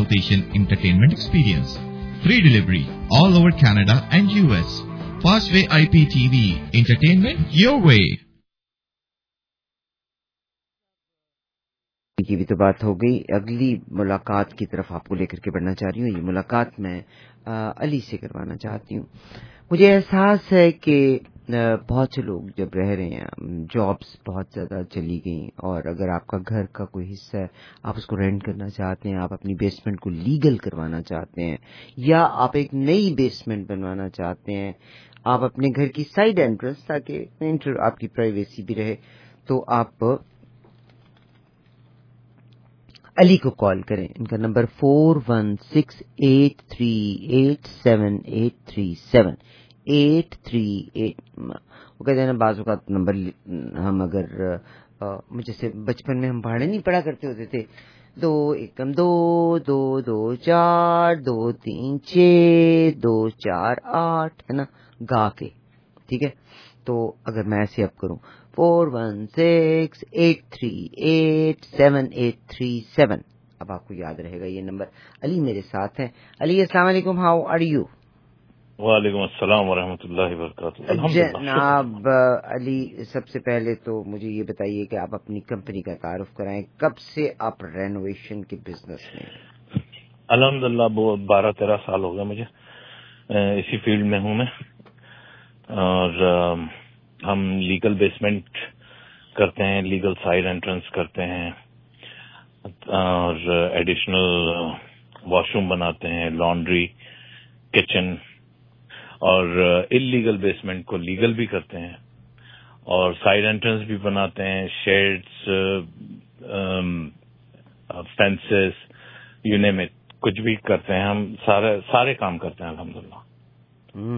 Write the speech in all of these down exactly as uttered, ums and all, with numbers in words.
South Asian entertainment experience. Free delivery all over Canada and U S. Fastway I P T V, entertainment your way. کی بھی تو بات ہو گئی. اگلی ملاقات کی طرف آپ کو لے کر کے بڑھنا چاہ رہی ہوں. یہ ملاقات میں علی سے کروانا چاہتی ہوں. مجھے احساس ہے کہ بہت سے لوگ جب رہ رہے ہیں, جابس بہت زیادہ چلی گئیں, اور اگر آپ کا گھر کا کوئی حصہ ہے, آپ اس کو رینٹ کرنا چاہتے ہیں, آپ اپنی بیسمنٹ کو لیگل کروانا چاہتے ہیں, یا آپ ایک نئی بیسمنٹ بنوانا چاہتے ہیں, آپ اپنے گھر کی سائڈ انٹرنس تاکہ آپ کی پرائیویسی بھی رہے, تو آپ علی کو کال کریں. ان کا number four one six eight three eight seven eight three seven eight three eight. وہ کہتے ہیں نا بعض اوقات نمبر ہم اگر جیسے بچپن میں ہم پہاڑے نہیں پڑھا کرتے ہوتے تھے, دو ایکم دو دو دو چار دو تین چھ دو چار آٹھ, ہے نا, گا کے. ٹھیک ہے, تو اگر میں ایسے اب کروں four one six eight three eight seven eight three seven, اب آپ کو یاد رہے گا یہ نمبر. علی میرے ساتھ ہیں. علی السلام علیکم, ہاؤ آر یو؟ وعلیکم السلام ورحمۃ اللہ وبرکاتہ. جناب علی, سب سے پہلے تو مجھے یہ بتائیے کہ آپ اپنی کمپنی کا تعارف کرائیں. کب سے آپ رینوویشن کے بزنس میں؟ الحمدللہ بارہ تیرہ سال ہو گئے مجھے اسی فیلڈ میں ہوں میں, اور ہم لیگل بیسمنٹ کرتے ہیں, لیگل سائڈ انٹرنس کرتے ہیں, اور ایڈیشنل واش روم بناتے ہیں, لانڈری, کچن, اور ان لیگل بیسمنٹ کو لیگل بھی کرتے ہیں, اور سائڈ انٹرنس بھی بناتے ہیں, sheds, fences, you name it, کچھ بھی کرتے ہیں ہم. سارے سارے کام کرتے ہیں الحمدللہ.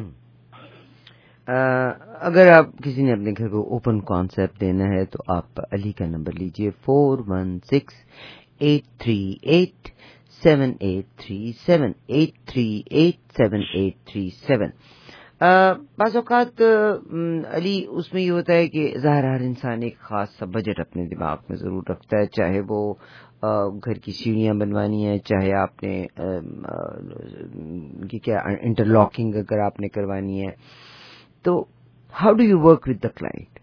اگر آپ کسی نے اپنے گھر کو اوپن کانسیپٹ دینا ہے تو آپ علی کا نمبر لیجئے four one six eight three eight seven eight three seven eight three eight seven eight three seven. بعض اوقات علی اس میں یہ ہوتا ہے کہ ظاہر ہر انسان ایک خاص سا بجٹ اپنے دماغ میں ضرور رکھتا ہے, چاہے وہ گھر کی سیڑھیاں بنوانی ہے, چاہے آپ نے کیا انٹر لاکنگ اگر آپ نے کروانی ہے. تو how do you work with the client?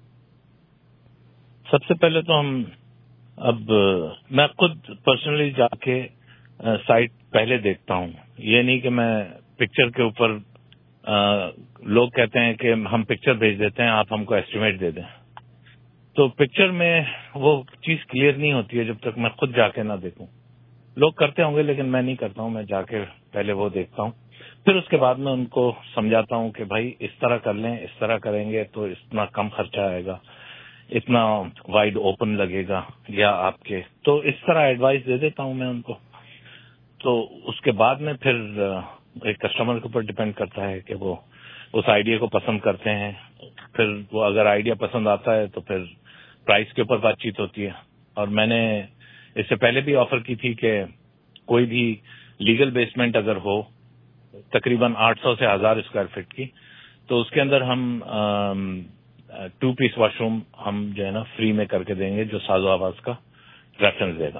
سب سے پہلے تو ہم اب میں خود پرسنلی جا کے سائٹ پہلے دیکھتا ہوں. یہ نہیں کہ میں پکچر کے اوپر, لوگ کہتے ہیں کہ ہم پکچر بھیج دیتے ہیں, آپ ہم کو ایسٹیمیٹ دے دیں, تو پکچر میں وہ چیز کلیئر نہیں ہوتی ہے جب تک میں خود جا کے نہ دیکھوں. لوگ کرتے ہوں گے لیکن میں نہیں کرتا ہوں. میں جا کے پہلے وہ دیکھتا ہوں, پھر اس کے بعد میں ان کو سمجھاتا ہوں کہ بھائی اس طرح کر لیں, اس طرح کریں گے تو اتنا کم خرچہ آئے گا, اتنا وائڈ اوپن لگے گا, یا آپ کے, تو اس طرح ایڈوائس دے دیتا ہوں میں ان کو. تو اس کے بعد میں پھر ایک کسٹمر کے اوپر ڈپینڈ کرتا ہے کہ وہ اس آئیڈیا کو پسند کرتے ہیں. پھر وہ اگر آئیڈیا پسند آتا ہے تو پھر پرائس کے اوپر بات چیت ہوتی ہے. اور میں نے اس سے پہلے بھی آفر کی تھی کہ کوئی بھی لیگل بیسمنٹ اگر ہو تقریباً آٹھ سو سے ہزار اسکوائر فٹ کی, تو اس کے اندر ہم ٹو پیس واش روم ہم جو ہے نا فری میں کر کے دیں گے, جو ساز و آواز کا ریفرنس دے گا.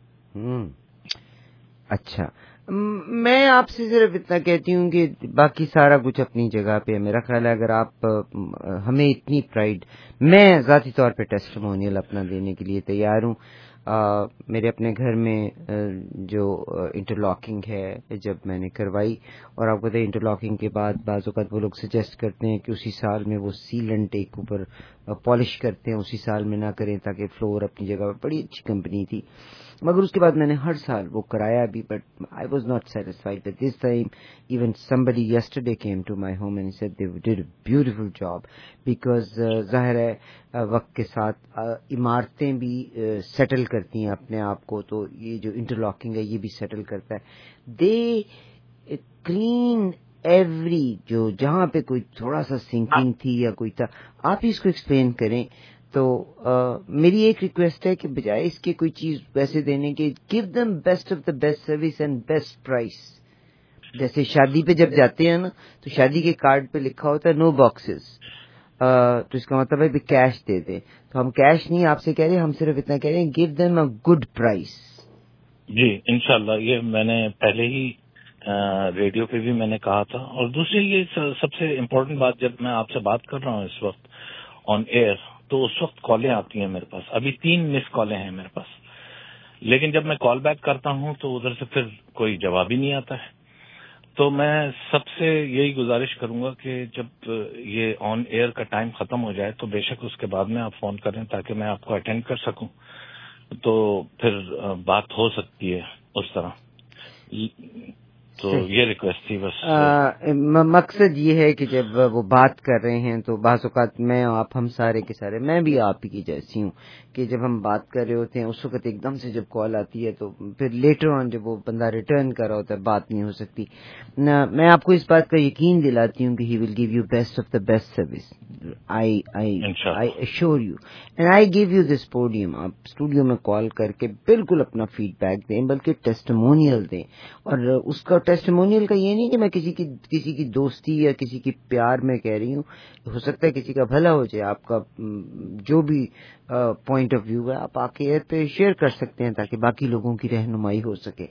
اچھا, میں آپ سے صرف اتنا کہتی ہوں کہ باقی سارا کچھ اپنی جگہ پہ ہے. میرا خیال ہے اگر آپ ہمیں اتنی پرائڈ, میں ذاتی طور پہ ٹیسٹیمونیل اپنا دینے کے لیے تیار ہوں. آ, میرے اپنے گھر میں جو انٹر لاکنگ ہے جب میں نے کروائی, اور آپ کو پتہ ہے انٹر لاکنگ کے بعد بعض اوقات وہ لوگ سجیسٹ کرتے ہیں کہ اسی سال میں وہ سیلنٹ ایک اوپر پالش کرتے ہیں, اسی سال میں نہ کریں تاکہ فلور اپنی جگہ پر. بڑی اچھی کمپنی تھی, مگر اس کے بعد میں نے ہر سال وہ کرایا بھی, but I was not satisfied. But this time even somebody yesterday came to my home and he said they did a beautiful job because ظاہر ہے وقت کے ساتھ عمارتیں بھی سیٹل کرتی ہیں اپنے آپ کو, تو یہ جو انٹرلاکنگ ہے یہ بھی سیٹل کرتا ہے. دے کلین ایوری, جو جہاں پہ کوئی تھوڑا سا سنکنگ تھی یا کوئی تھا, آپ ہی اس کو ایکسپلین کریں. تو uh, میری ایک ریکویسٹ ہے کہ بجائے اس کے کوئی چیز ویسے دینے کے, give them best of the best service and best price. جیسے شادی پہ جب جاتے ہیں نا تو شادی کے کارڈ پہ لکھا ہوتا ہے نو باکسز, تو اس کا مطلب ہے کیش دے دیں. تو ہم کیش نہیں آپ سے کہہ رہے, ہم صرف اتنا کہہ رہے ہیں give them a good price. جی انشاءاللہ، یہ میں نے پہلے ہی ریڈیو پہ بھی میں نے کہا تھا. اور دوسری یہ سب سے امپورٹنٹ بات، جب میں آپ سے بات کر رہا ہوں اس وقت آن ایئر، تو اس وقت کالیں آتی ہیں میرے پاس. ابھی تین مس کالیں ہیں میرے پاس، لیکن جب میں کال بیک کرتا ہوں تو ادھر سے پھر کوئی جواب ہی نہیں آتا ہے. تو میں سب سے یہی گزارش کروں گا کہ جب یہ آن ایئر کا ٹائم ختم ہو جائے تو بے شک اس کے بعد میں آپ فون کریں تاکہ میں آپ کو اٹینڈ کر سکوں، تو پھر بات ہو سکتی ہے اس طرح. تو یہ ریکویسٹ تھی بس. مقصد یہ ہے کہ جب وہ بات کر رہے ہیں تو بعض اوقات میں آپ ہم سارے کے سارے، میں بھی آپ کی جیسی ہوں کہ جب ہم بات کر رہے ہوتے ہیں اس وقت ایک دم سے جب کال آتی ہے تو پھر لیٹر آن جب وہ بندہ ریٹرن کر رہا ہوتا ہے بات نہیں ہو سکتی. میں آپ کو اس بات کا یقین دلاتی ہوں کہ he will give you best of the best service. I assure you and I give you this podium. آپ اسٹوڈیو میں کال کر کے بالکل اپنا فیڈ بیک دیں، بلکہ ٹیسٹیمونیل دیں. اور اس کا ٹیسٹیمونیل کا یہ نہیں کہ میں کسی کی کسی کی دوستی یا کسی کی پیار میں کہہ رہی ہوں، ہو سکتا ہے کسی کا بھلا ہو جائے. آپ کا جو بھی پوائنٹ آف ویو ہے آپ آ کے ایئر پہ شیئر کر سکتے ہیں تاکہ باقی لوگوں کی رہنمائی ہو سکے.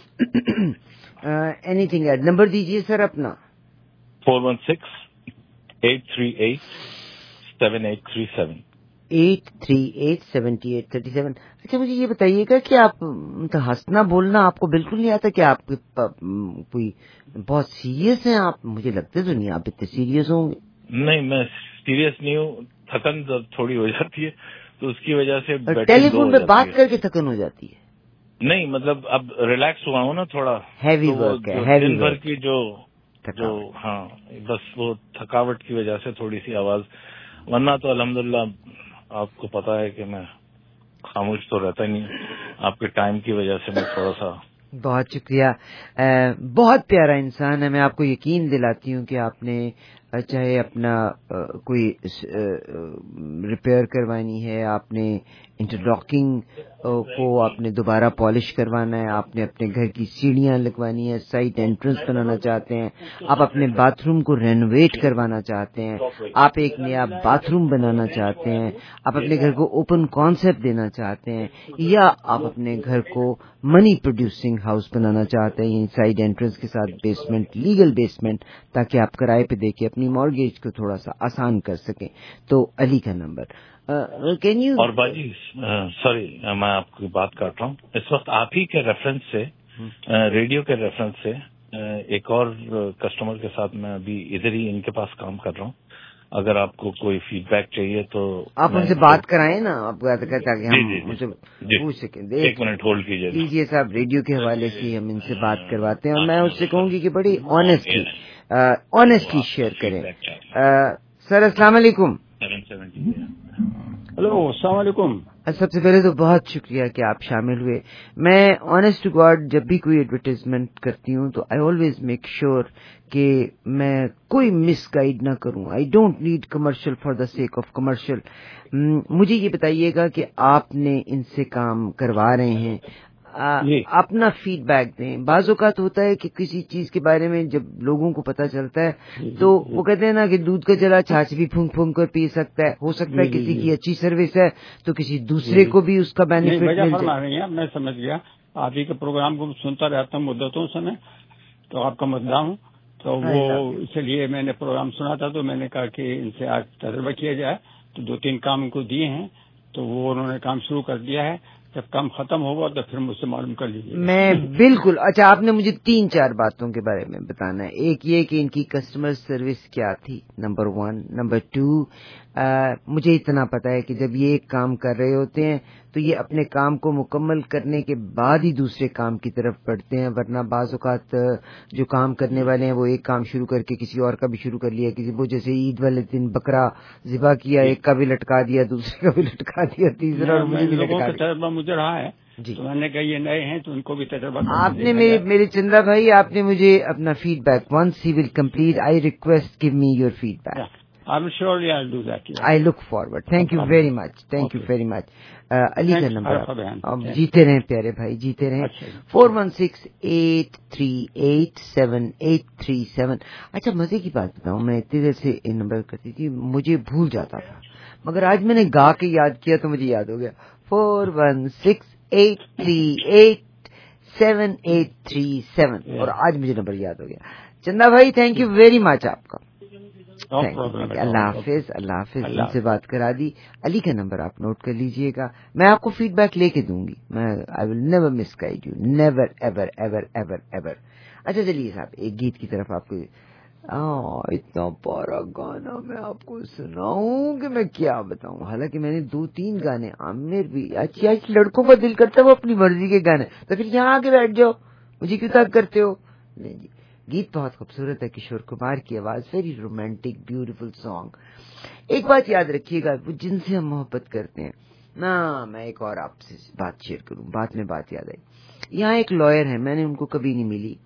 اینی تھنگ ایڈ نمبر دیجیے سر اپنا. Four one six eight three eight seven eight three seven eight three eight seventy eight thirty seven. اچھا مجھے یہ بتائیے گا کہ آپ ہنسنا بولنا آپ کو بالکل نہیں آتا؟ کہ آپ کوئی بہت سیریس ہیں آپ؟ مجھے لگتے تو نہیں آپ اتنے سیریس ہوں گے. نہیں میں سیریس نہیں ہوں، تھکن تھوڑی ہو جاتی ہے تو اس کی وجہ سے. ٹیلی فون پہ بات کر کے تھکن ہو جاتی ہے؟ نہیں مطلب اب ریلیکس ہوا ہوں نا تھوڑا. ہیوی ورک ہے، دن بھر کی جو جو ہاں بس وہ تھکاوٹ کی وجہ سے تھوڑی سی آواز، ورنہ تو الحمدللہ آپ کو پتا ہے کہ میں خاموش تو رہتا ہی نہیں. آپ کے ٹائم کی وجہ سے میں تھوڑا سا. بہت شکریہ. بہت پیارا انسان ہے. میں آپ کو یقین دلاتی ہوں کہ آپ نے چاہے اپنا کوئی ریپیئر کروانی ہے، آپ نے انٹرلاکنگ کو آپ نے دوبارہ پالش کروانا ہے، آپ نے اپنے گھر کی سیڑھیاں لگوانی ہے، سائٹ انٹرنس بنانا چاہتے ہیں، آپ اپنے باتھ روم کو رینوویٹ کروانا چاہتے ہیں، آپ ایک نیا باتھ روم بنانا چاہتے ہیں، آپ اپنے گھر کو اوپن کانسیپٹ دینا چاہتے ہیں، یا آپ اپنے گھر کو منی پروڈیوسنگ ہاؤس بنانا چاہتے ہیں سائڈ انٹرنس کے ساتھ بیسمنٹ، لیگل بیسمنٹ، تاکہ آپ کرائے پہ دے کے اپنی مارگیج کو تھوڑا سا آسان کر سکیں. تو علی کا نمبر کین یو. اور باجی سوری میں آپ کی بات کر رہا ہوں اس وقت آپ ہی کے ریفرنس سے، ریڈیو کے ریفرنس سے ایک اور کسٹمر کے ساتھ میں ابھی ادھر ہی ان کے پاس کام کر رہا ہوں. اگر آپ کو کوئی فیڈ بیک چاہیے تو آپ ان سے بات کرائیں نا، آپ تاکہ ہم مجھ سے پوچھ سکیں. ایک منٹ ہولڈ کیجیے کیجیے صاحب. ریڈیو کے حوالے سے ہم ان سے بات کرواتے ہیں اور میں اس سے کہوں گی کہ بڑی آنےسٹلی آنےسٹلی شیئر کریں. سر السلام علیکم. ہلو السلام علیکم. سب سے پہلے تو بہت شکریہ کہ آپ شامل ہوئے. میں آنےسٹ ٹو گاڈ جب بھی کوئی ایڈورٹائزمنٹ کرتی ہوں تو آئی آلویز میک شیور کہ میں کوئی مس گائیڈ نہ کروں. I don't need commercial for the sake of commercial. مجھے یہ بتائیے گا کہ آپ نے ان سے کام کروا رہے ہیں، اپنا فیڈ بیک دیں. بعض اوقات ہوتا ہے کہ کسی چیز کے بارے میں جب لوگوں کو پتا چلتا ہے تو وہ کہتے ہیں نا کہ دودھ کا چلا چھاچھ بھی پھونک پھونک کر پی سکتا ہے. ہو سکتا ہے کسی کی اچھی سروس ہے تو کسی دوسرے کو بھی اس کا بینیفٹ مل جائے. میں سمجھ گیا، آپ ہی کے پروگرام کو سنتا رہتا ہوں مدتوں سے، میں تو آپ کا مدعا ہوں، تو وہ اس لیے میں نے پروگرام سنا تھا تو میں نے کہا کہ ان سے آج تجربہ کیا جائے. تو دو تین کام ان کو دیے ہیں تو وہ انہوں نے کام شروع کر دیا ہے. جب کام ختم ہوگا تو پھر مجھ سے معلوم کر لیجیے. میں بالکل. اچھا آپ نے مجھے تین چار باتوں کے بارے میں بتانا ہے. ایک یہ کہ ان کی کسٹمر سروس کیا تھی، نمبر ون. نمبر ٹو مجھے اتنا پتا ہے کہ جب یہ ایک کام کر رہے ہوتے ہیں تو یہ اپنے کام کو مکمل کرنے کے بعد ہی دوسرے کام کی طرف بڑھتے ہیں، ورنہ بعض اوقات جو کام کرنے والے ہیں وہ ایک کام شروع کر کے کسی اور کا بھی شروع کر لیا. کسی وہ جیسے عید والے دن بکرا ذبح کیا، ایک کا بھی لٹکا دیا، دوسرے کا بھی لٹکا دیا، تیسرا مجھے بھی لٹکا دیا. تجربہ مجھے رہا ہے جی. تو میں نے کہا یہ نئے ہیں تو ان کو بھی تجربہ. آپ نے میرے میرے چندرا بھائی آپ نے مجھے اپنا feedback once he will complete I request give me your feedback. I'm surely I'll do that. I look forward. Thank you very much. Thank you very much. Ali کا نمبر جیتے رہیں پیارے بھائی، جیتے رہیں. Four one six eight three eight seven eight three seven. اچھا مزے کی بات بتاؤں، میں اتنی دیر سے یہ نمبر کرتی تھی مجھے بھول جاتا تھا، مگر آج میں نے گا کے یاد کیا تو مجھے یاد ہو گیا. Four one six eight three eight seven eight three seven. اور آج مجھے نمبر یاد ہو گیا. چندا بھائی تھینک یو ویری مچ آپ کا. اللہ حافظ. اللہ حافظ. ان سے بات کرا دی. علی کا نمبر آپ نوٹ کر لیجئے گا. میں آپ کو فیڈ بیک لے کے دوں گی. میں I will never misguide you, never ever ever ever ever. اچھا چلیے صاحب ایک گیت کی طرف آپ کو. اتنا پیارا گانا میں آپ کو سناؤں کہ میں کیا بتاؤں. حالانکہ میں نے دو تین گانے عامر بھی. اچھا لڑکوں کا دل کرتا ہے وہ اپنی مرضی کے گانے, تو پھر یہاں آ کے بیٹھ جاؤ, مجھے کیوں تنگ کرتے ہو. نہیں جی, گیت بہت خوبصورت ہے. کشور کمار کی آواز, ویری رومانٹک بیوٹیفل سانگ. ایک بات یاد رکھیے گا, وہ جن سے ہم محبت کرتے ہیں نا. میں ایک اور آپ سے بات شیئر کروں, بات میں بات یاد آئی. یہاں ایک لائر ہے, میں نے ان کو کبھی نہیں ملی.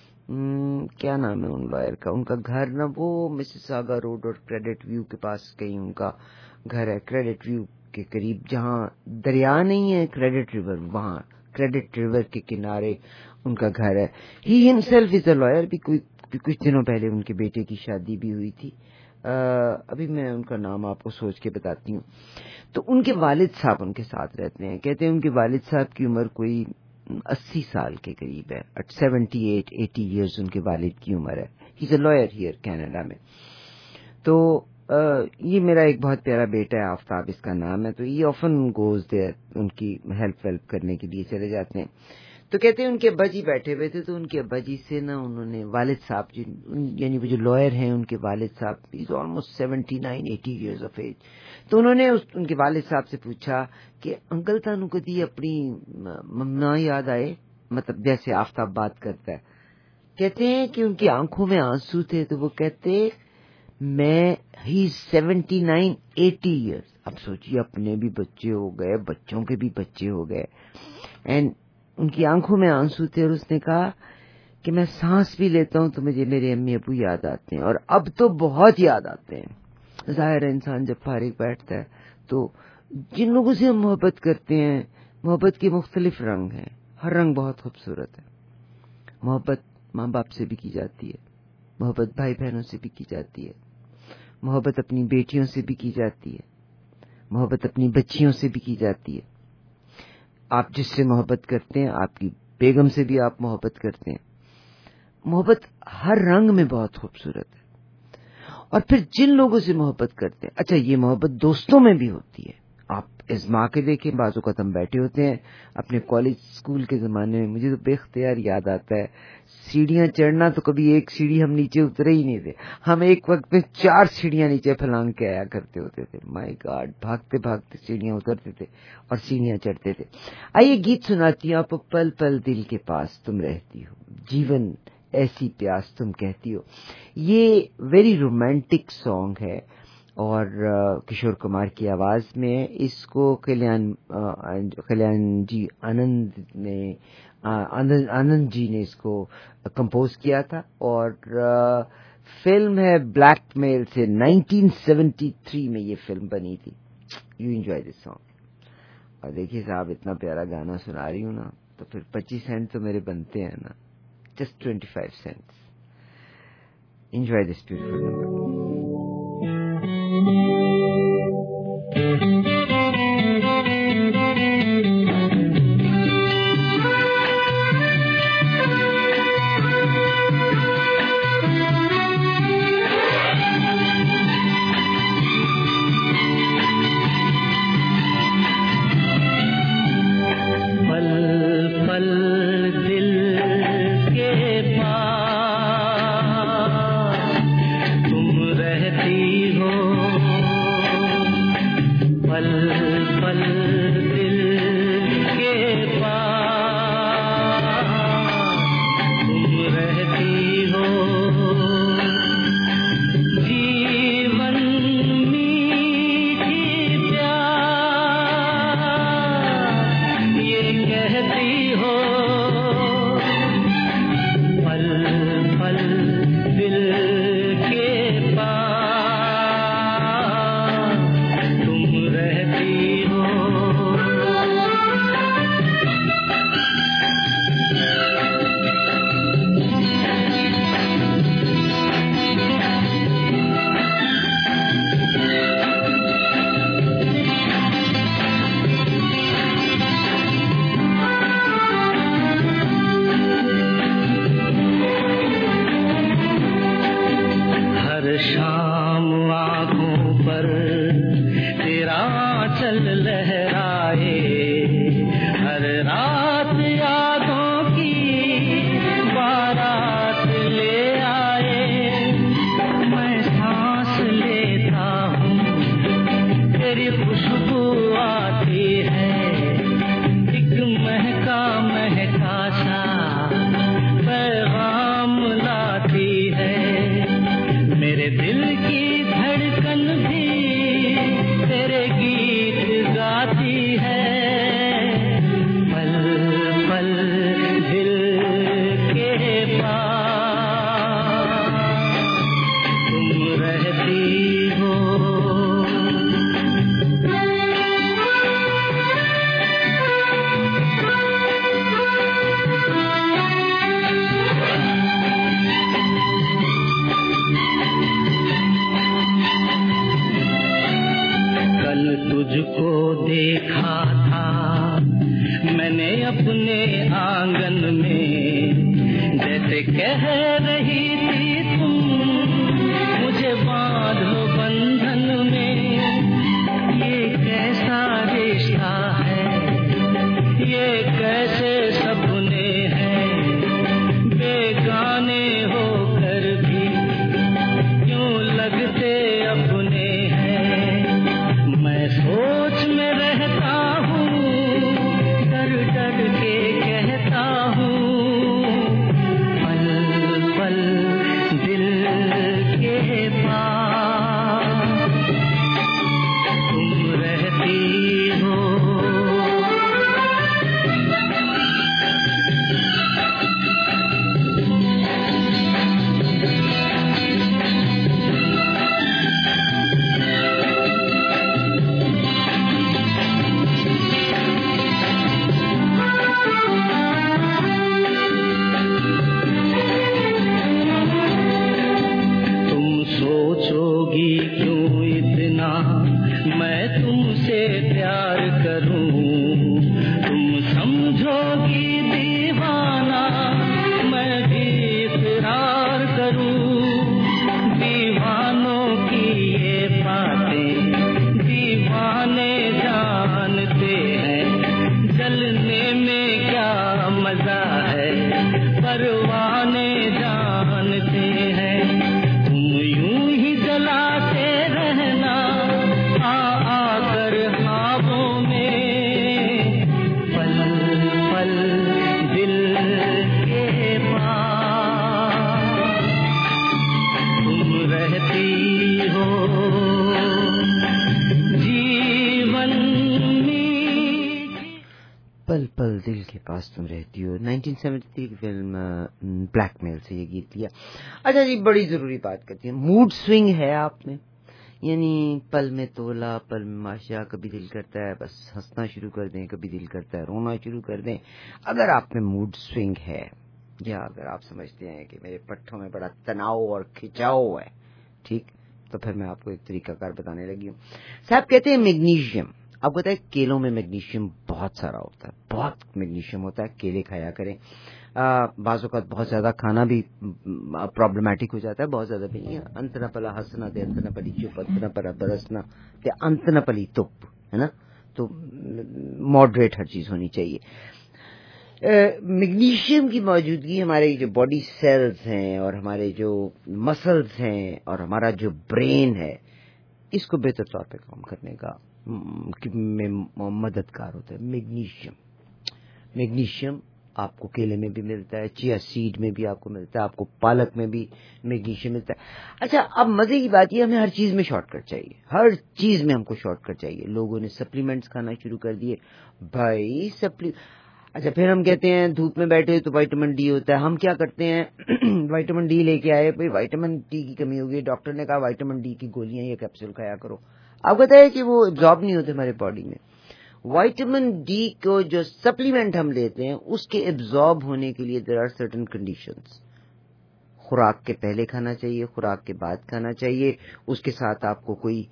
کیا نام ہے ان لائر کا. ان کا گھر نا وہ مسیساگا روڈ اور کریڈٹ ویو کے پاس کہیں ان کا گھر ہے. کریڈٹ ویو کے قریب جہاں دریا نہیں ہے, کریڈٹ ریور, وہاں کریڈٹ ریور کے کنارے ان کا گھر ہے. He himself is a lawyer. بھی کوئی کچھ دنوں پہلے ان کے بیٹے کی شادی بھی ہوئی تھی. ابھی میں ان کا نام آپ کو سوچ کے بتاتی ہوں. تو ان کے والد صاحب ان کے ساتھ رہتے ہیں. کہتے ہیں ان کے والد صاحب کی عمر کوئی اسی سال کے قریب ہے. سیونٹی ایٹ ایٹی ایئرز ان کے والد کی عمر ہے. He is a lawyer here Canada میں. تو یہ میرا ایک بہت پیارا بیٹا ہے, آفتاب اس کا نام ہے. تو یہ آفن گوز دیر, ان کی ہیلپ ویلپ کرنے کے لیے چلے جاتے ہیں. تو کہتے ہیں ان کے ابا جی بیٹھے ہوئے تھے, تو ان کے ابا جی سے نا انہوں نے والد صاحب جی, یعنی وہ جو لائر ہیں ان کے والد صاحب, is almost seventy nine eighty years of age. تو انہوں نے ان کے والد صاحب سے پوچھا کہ انکل تانوں کدی اپنی ممنا یاد آئے, مطلب جیسے آفتاب بات کرتا ہے. کہتے ہیں کہ ان کی آنکھوں میں آنسو تھے. تو وہ کہتے میں he seventy nine eighty years. اب سوچیے اپنے بھی بچے ہو گئے, بچوں کے بھی بچے ہو گئے, اینڈ ان کی آنکھوں میں آنسو تھے. اور اس نے کہا کہ میں سانس بھی لیتا ہوں تو مجھے میرے امی ابو یاد آتے ہیں, اور اب تو بہت یاد آتے ہیں. ظاہر ہے انسان جب فارغ بیٹھتا ہے تو جن لوگوں سے ہم محبت کرتے ہیں, محبت کے مختلف رنگ ہیں, ہر رنگ بہت خوبصورت ہے. محبت ماں باپ سے بھی کی جاتی ہے, محبت بھائی بہنوں سے بھی کی جاتی ہے, محبت اپنی بیٹیوں سے بھی کی جاتی ہے, محبت اپنی بچیوں سے بھی کی جاتی ہے. آپ جس سے محبت کرتے ہیں, آپ کی بیگم سے بھی آپ محبت کرتے ہیں. محبت ہر رنگ میں بہت خوبصورت ہے. اور پھر جن لوگوں سے محبت کرتے ہیں, اچھا یہ محبت دوستوں میں بھی ہوتی ہے. آپ ازما کے دیکھیں, بعض اوقات ہم بیٹھے ہوتے ہیں اپنے کالج اسکول کے زمانے میں. مجھے تو بے اختیار یاد آتا ہے سیڑھیاں چڑھنا, تو کبھی ایک سیڑھی ہم نیچے اترے ہی نہیں تھے. ہم ایک وقت میں چار سیڑھیاں نیچے پھلانگ کے آیا کرتے ہوتے تھے. مائی گاڈ, بھاگتے بھاگتے سیڑھیاں اترتے تھے اور سیڑھیاں چڑھتے تھے. آئیے گیت سناتی ہوں آپ کو. پل پل دل کے پاس تم رہتی ہو, جیون ایسی پیاس تم کہتی ہو. یہ ویری رومانٹک سانگ ہے اور کشور کمار کی آواز میں. اس کو کلیان کلیان جی آنند نے آنند جی نے اس کو کمپوز کیا تھا, اور فلم ہے بلیک میل سے. نائنٹین سیونٹی تھری میں یہ فلم بنی تھی. You enjoy this song. اور دیکھیے صاحب, اتنا پیارا گانا سنا رہی ہوں نا, تو پھر پچیس سینٹ تو میرے بنتے ہیں نا, just twenty five cents. Enjoy this beautiful number. تم رہتی ہو شام آنکھوں پر تیرا چل لہرائے، ہر رات یادوں کی بارات لے آئے، میں سانس لیتا ہوں تیری خوشبو آتی ہے، ایک مہکا مہکا سا پیغام لاتی ہے، میرے دل کی دھڑکن بھی تیرے گیت گاتی ہے، پل پل دل کے پاس تم رہتی ہو۔ تجھ کو دیکھا تھا میں نے اپنے آنگن میں، جیسے کہہ رہی تھی تم مجھے باندھو بندھن میں، یہ کیسا رشتہ ہے، یہ کیسے سپنے ہیں، بیگانے ہو کر بھی کیوں لگتے اپنے ہیں، میں سوچ میں رہتا ہوں، ڈر ڈر کے کہتا ہوں، پل پل دل کے پاس تم رہتی ہو۔ سوچو گی کیوں اتنا میں تم سے پیار کروں، تم سمجھو گی دیوانہ میں بھی اقرار کروں، دیوانوں کی یہ باتیں دیوانے جانتے ہیں، جلنے میں کیا مزہ ہے پروانے جانتے ہیں، یوں ہی جلاتے رہنا آ آ کر خوابوں میں، پل پل دل کے پاس تم رہتی ہو، جیون میں پل پل دل کے پاس تم رہتی ہو، نائنٹین سیونٹی تھری کی فلم بلیک میل سے یہ گیت لیا۔ اچھا جی، بڑی ضروری بات کرتی ہیں، موڈ سوئنگ ہے آپ میں، یعنی پل میں تولا پل میں ماشا، کبھی دل کرتا ہے بس ہنسنا شروع کر دیں، کبھی دل کرتا ہے رونا شروع کر دیں۔ اگر آپ میں موڈ سوئنگ ہے، یا اگر آپ سمجھتے ہیں کہ میرے پٹھوں میں بڑا تناؤ اور کھچاؤ ہے، ٹھیک، تو پھر میں آپ کو ایک طریقہ کار بتانے لگی ہوں۔ صاحب کہتے ہیں میگنیشیم، آپ کو پتا ہے کیلوں میں میگنیشیم بہت سارا ہوتا ہے، بہت میگنیشیم ہوتا ہے، کیلے کھایا کریں۔ بعض اوقات بہت زیادہ کھانا بھی پرابلمٹک ہو جاتا ہے، بہت زیادہ بھی نہیں، انت نہ پلا ہنسنا تے انت نہ پلی چپ، انت نہ پلا برسنا تے انت نہ پلی تپ، ہے نا، تو ماڈریٹ ہر چیز ہونی چاہیے۔ میگنیشیم کی موجودگی ہمارے جو باڈی سیلز ہیں اور ہمارے جو مسلز ہیں اور ہمارا جو برین ہے، اس کو بہتر طور پہ کام کرنے کا میں مددگار ہوتا ہے میگنیشیم۔ میگنیشیم آپ کو کیلے میں بھی ملتا ہے، چیا سیڈ میں بھی آپ کو ملتا ہے، آپ کو پالک میں بھی میگنیشیم ملتا ہے۔ اچھا، اب مزے کی بات یہ، ہمیں ہر چیز میں شارٹ کٹ چاہیے، ہر چیز میں ہم کو شارٹ کٹ چاہیے۔ لوگوں نے سپلیمنٹس کھانا شروع کر دیے بھائی، سپلی اچھا پھر ہم کہتے ہیں دھوپ میں بیٹھے تو وائٹامن ڈی ہوتا ہے، ہم کیا کرتے ہیں وائٹامن ڈی لے کے آئے، بھائی وائٹامن ڈی کی کمی ہوگی، ڈاکٹر نے کہا وائٹامن ڈی کی گولیاں یا کیپسول کھایا کرو، آپ کو پتہ ہے کہ وہ ایبزارب نہیں ہوتے ہمارے باڈی میں۔ وائٹامن ڈی کو جو سپلیمنٹ ہم لیتے ہیں اس کے ایبزارب ہونے کے لیے دیر آر سرٹن کنڈیشنز۔ خوراک کے پہلے کھانا چاہیے، خوراک کے بعد کھانا چاہیے، اس کے ساتھ آپ کو کوئی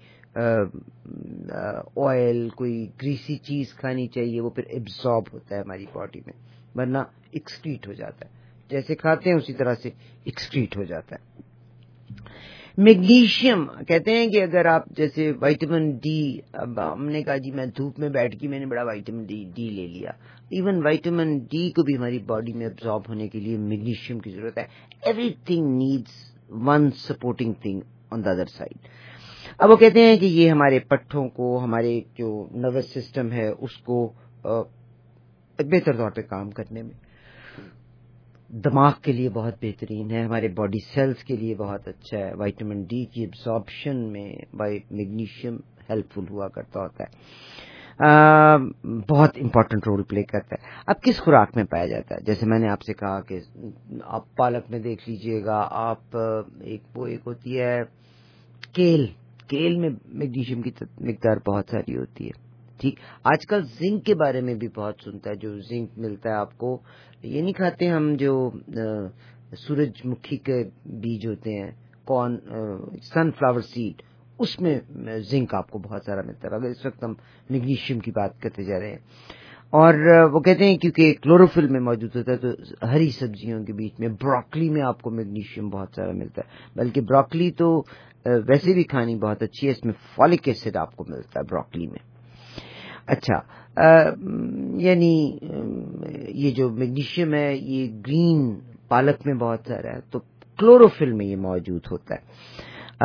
آئل، کوئی گریسی چیز کھانی چاہیے، وہ پھر ایبزارب ہوتا ہے ہماری باڈی میں، ورنہ ایکسکریٹ ہو جاتا ہے، جیسے کھاتے ہیں اسی طرح سے ایکسکریٹ ہو جاتا ہے۔ میگنیشیم کہتے ہیں کہ اگر آپ جیسے وائٹامن ڈی، اب ہم نے کہا جی میں دھوپ میں بیٹھ کے میں نے بڑا وائٹامن ڈی ڈی لے لیا، ایون وائٹامن ڈی کو بھی ہماری باڈی میں ابزارب ہونے کے لیے میگنیشیم کی ضرورت ہے. Everything needs one supporting thing on the other side. اب وہ کہتے ہیں کہ یہ ہمارے پٹھوں کو، ہمارے جو نروس سسٹم ہے اس کو بہتر طور پہ کام کرنے میں، دماغ کے لیے بہت بہترین ہے، ہمارے باڈی سیلز کے لیے بہت اچھا ہے. وائٹامن ڈی کی ابزارپشن میں بائی میگنیشیم ہیلپ فل ہوا کرتا ہوتا ہے، آ, بہت امپورٹنٹ رول پلے کرتا ہے. اب کس خوراک میں پایا جاتا ہے؟ جیسے میں نے آپ سے کہا کہ آپ پالک میں دیکھ لیجئے گا، آپ ایک وہ ایک ہوتی ہے کیل، کیل میں میگنیشیم کی مقدار بہت ساری ہوتی ہے. ٹھیک، آج کل زنک کے بارے میں بھی بہت سنتا ہے، جو زنک ملتا ہے آپ کو. یہ نہیں کھاتے ہم جو سورج مکھی کے بیج ہوتے ہیں، کارن، سن فلاور سیڈ، اس میں زنک آپ کو بہت سارا ملتا ہے. اگر اس وقت ہم میگنیشیم کی بات کرتے جا رہے ہیں، اور وہ کہتے ہیں کیونکہ کلوروفل میں موجود ہوتا ہے تو ہری سبزیوں کے بیچ میں بروکلی میں آپ کو میگنیشیم بہت سارا ملتا ہے. بلکہ بروکلی تو ویسے بھی کھانی بہت اچھی ہے، اس میں فولک ایسڈ آپ کو ملتا ہے بروکلی میں. اچھا، یعنی یہ جو میگنیشیم ہے یہ گرین پالک میں بہت سارا ہے، تو کلوروفل میں یہ موجود ہوتا ہے.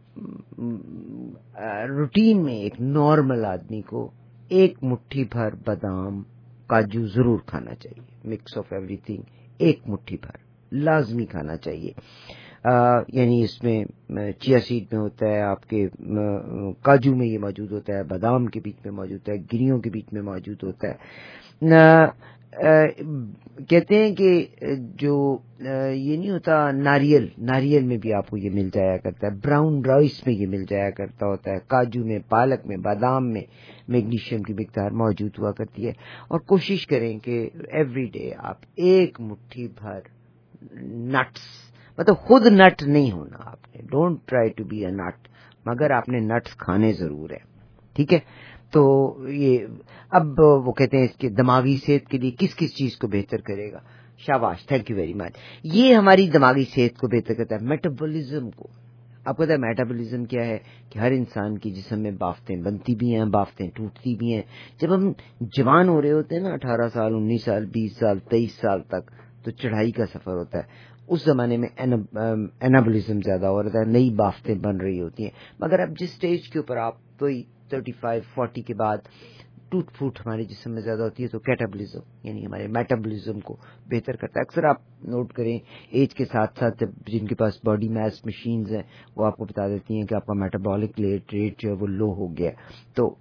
روٹین میں ایک نارمل آدمی کو ایک مٹھی بھر بادام، کاجو ضرور کھانا چاہیے، مکس آف ایوری تھنگ، ایک مٹھی بھر لازمی کھانا چاہیے. آ, یعنی اس میں چیا سیڈ میں ہوتا ہے، آپ کے کاجو میں یہ موجود ہوتا ہے، بادام کے بیچ میں موجود ہوتا ہے، گریوں کے بیچ میں موجود ہوتا ہے. آ, آ, کہتے ہیں کہ جو آ, یہ نہیں ہوتا ناریل، ناریل میں بھی آپ کو یہ مل جایا کرتا ہے، براؤن رائس میں یہ مل جایا کرتا ہوتا ہے، کاجو میں، پالک میں، بادام میں میگنیشیم کی مقدار موجود ہوا کرتی ہے. اور کوشش کریں کہ ایوری ڈے آپ ایک مٹھی بھر نٹس، مطلب خود نٹ نہیں ہونا آپ نے، don't try to be a nut, مگر آپ نے نٹس کھانے ضرور ہے. ٹھیک ہے، تو یہ اب وہ کہتے ہیں اس کے دماغی صحت کے لیے کس کس چیز کو بہتر کرے گا. شاباش، تھینک یو ویری مچ. یہ ہماری دماغی صحت کو بہتر کرتا ہے، میٹابولزم کو. آپ کو پتا ہے میٹابولزم کیا ہے؟ کہ ہر انسان کی جسم میں بافتیں بنتی بھی ہیں، بافتیں ٹوٹتی بھی ہیں. جب ہم جوان ہو رہے ہوتے ہیں نا، اٹھارہ سال، انیس سال، بیس سال، تیئیس سال تک، تو چڑھائی کا سفر ہوتا ہے. اس زمانے میں انابولزم زیادہ ہو رہا ہے، نئی بافتیں بن رہی ہوتی ہیں. مگر اب جس سٹیج کے اوپر آپ کوئی تھرٹی فائیو فورٹی کے بعد ٹوٹ پھوٹ ہمارے جسم میں زیادہ ہوتی ہے، تو کیٹابولزم یعنی ہمارے میٹابولزم کو بہتر کرتا ہے. اکثر آپ نوٹ کریں ایج کے ساتھ ساتھ جب جن کے پاس باڈی میس مشینز ہیں وہ آپ کو بتا دیتی ہیں کہ آپ کا میٹابولک ریٹ جو ہے وہ لو ہو گیا. تو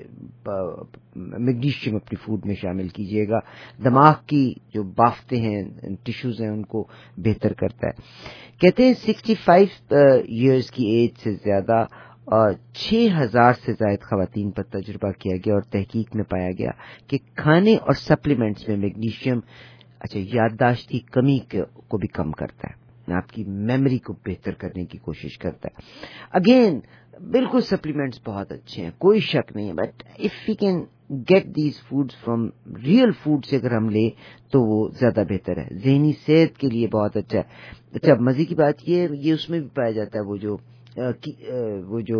میگنیشیم اپنی فوڈ میں شامل کیجیے گا. دماغ کی جو بافتیں ہیں، ٹیشوز ہیں، ان کو بہتر کرتا ہے. کہتے ہیں سکسٹی فائیو ایئرس کی ایج سے زیادہ چھ ہزار سے زائد خواتین پر تجربہ کیا گیا اور تحقیق میں پایا گیا کہ کھانے اور سپلیمنٹس میں میگنیشیم اچھا یادداشت کی کمی کو بھی کم کرتا ہے، آپ کی میموری کو بہتر کرنے کی کوشش کرتا ہے. اگین بالکل سپلیمنٹس بہت اچھے ہیں، کوئی شک نہیں ہے، but if you can get these food from real food سے اگر ہم لیں تو وہ زیادہ بہتر ہے، ذہنی صحت کے لیے بہت اچھا ہے. اچھا، مزے کی بات یہ یہ اس میں بھی پایا جاتا ہے وہ جو وہ جو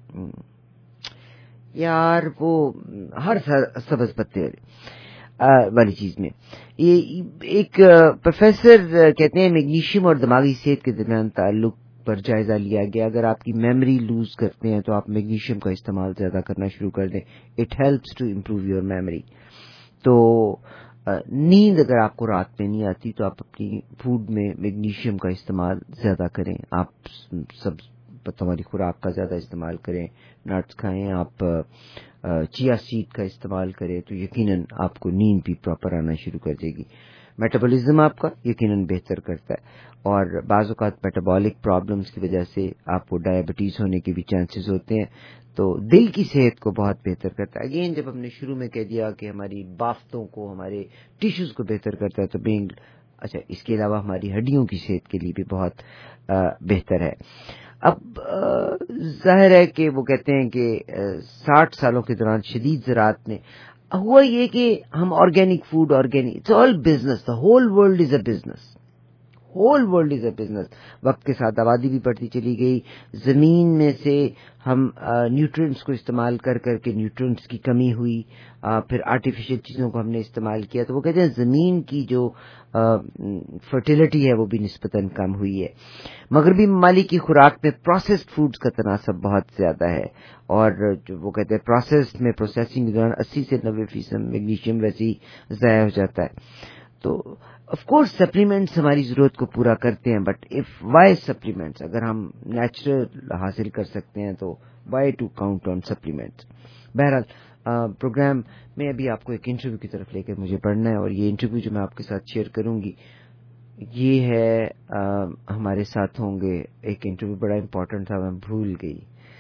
یار وہ ہر سبز پتے والی چیز میں یہ ایک پروفیسر کہتے ہیں میگنیشیم اور دماغی صحت کے درمیان تعلق پر جائزہ لیا گیا. اگر آپ کی میموری لوز کرتے ہیں تو آپ میگنیشیم کا استعمال زیادہ کرنا شروع کر دیں. It helps to improve your memory. تو نیند اگر آپ کو رات میں نہیں آتی تو آپ اپنی فوڈ میں میگنیشیم کا استعمال زیادہ کریں. آپ سب ہماری خوراک کا زیادہ استعمال کریں، نٹس کھائیں، آپ چیا سیڈ کا استعمال کریں تو یقیناً آپ کو نیند بھی پراپر آنا شروع کر جائے گی. میٹابولزم آپ کا یقیناً بہتر کرتا ہے، اور بعض اوقات میٹابولک پرابلمز کی وجہ سے آپ کو ڈائبٹیز ہونے کے بھی چانسز ہوتے ہیں. تو دل کی صحت کو بہت بہتر کرتا ہے. اگین جب ہم نے شروع میں کہہ دیا کہ ہماری بافتوں کو، ہمارے ٹیشوز کو بہتر کرتا ہے، تو بینگ اچھا اس کے علاوہ ہماری ہڈیوں کی صحت کے لیے بھی بہت بہتر ہے. اب ظاہر ہے کہ وہ کہتے ہیں کہ ساٹھ سالوں کے دوران شدید زراعت میں ہوا یہ کہ ہم organic food, organic, it's all business, the whole world is a business, whole world is a business. وقت کے ساتھ آبادی بھی بڑھتی چلی گئی, زمین میں سے ہم نیوٹرینٹس کو استعمال کر کر کے نیوٹرینٹس کی کمی ہوئی, پھر آرٹیفیشل چیزوں کو ہم نے استعمال کیا, تو وہ کہتے ہیں زمین کی جو فرٹیلٹی ہے وہ بھی نسبتاً کم ہوئی ہے. مغربی ممالک کی خوراک میں پروسیسڈ فوڈز کا تناسب بہت زیادہ ہے, اور جو وہ کہتے ہیں پروسیس میں پروسیسنگ کے دوران اسی سے نوے فیصد میگنیشیم ویسے ہی ضائع ہو جاتا ہے. تو آف کورس سپلیمنٹس ہماری ضرورت کو پورا کرتے ہیں, بٹ اف وائی سپلیمنٹس, اگر ہم نیچرل حاصل کر سکتے ہیں تو why to count on supplements. بہرحال پروگرام میں ابھی آپ کو ایک انٹرویو کی طرف لے کر مجھے پڑھنا ہے, اور یہ انٹرویو جو میں آپ کے ساتھ شیئر کروں گی یہ ہے آ, ہمارے ساتھ ہوں گے. ایک انٹرویو بڑا امپورٹنٹ تھا, میں بھول گئی,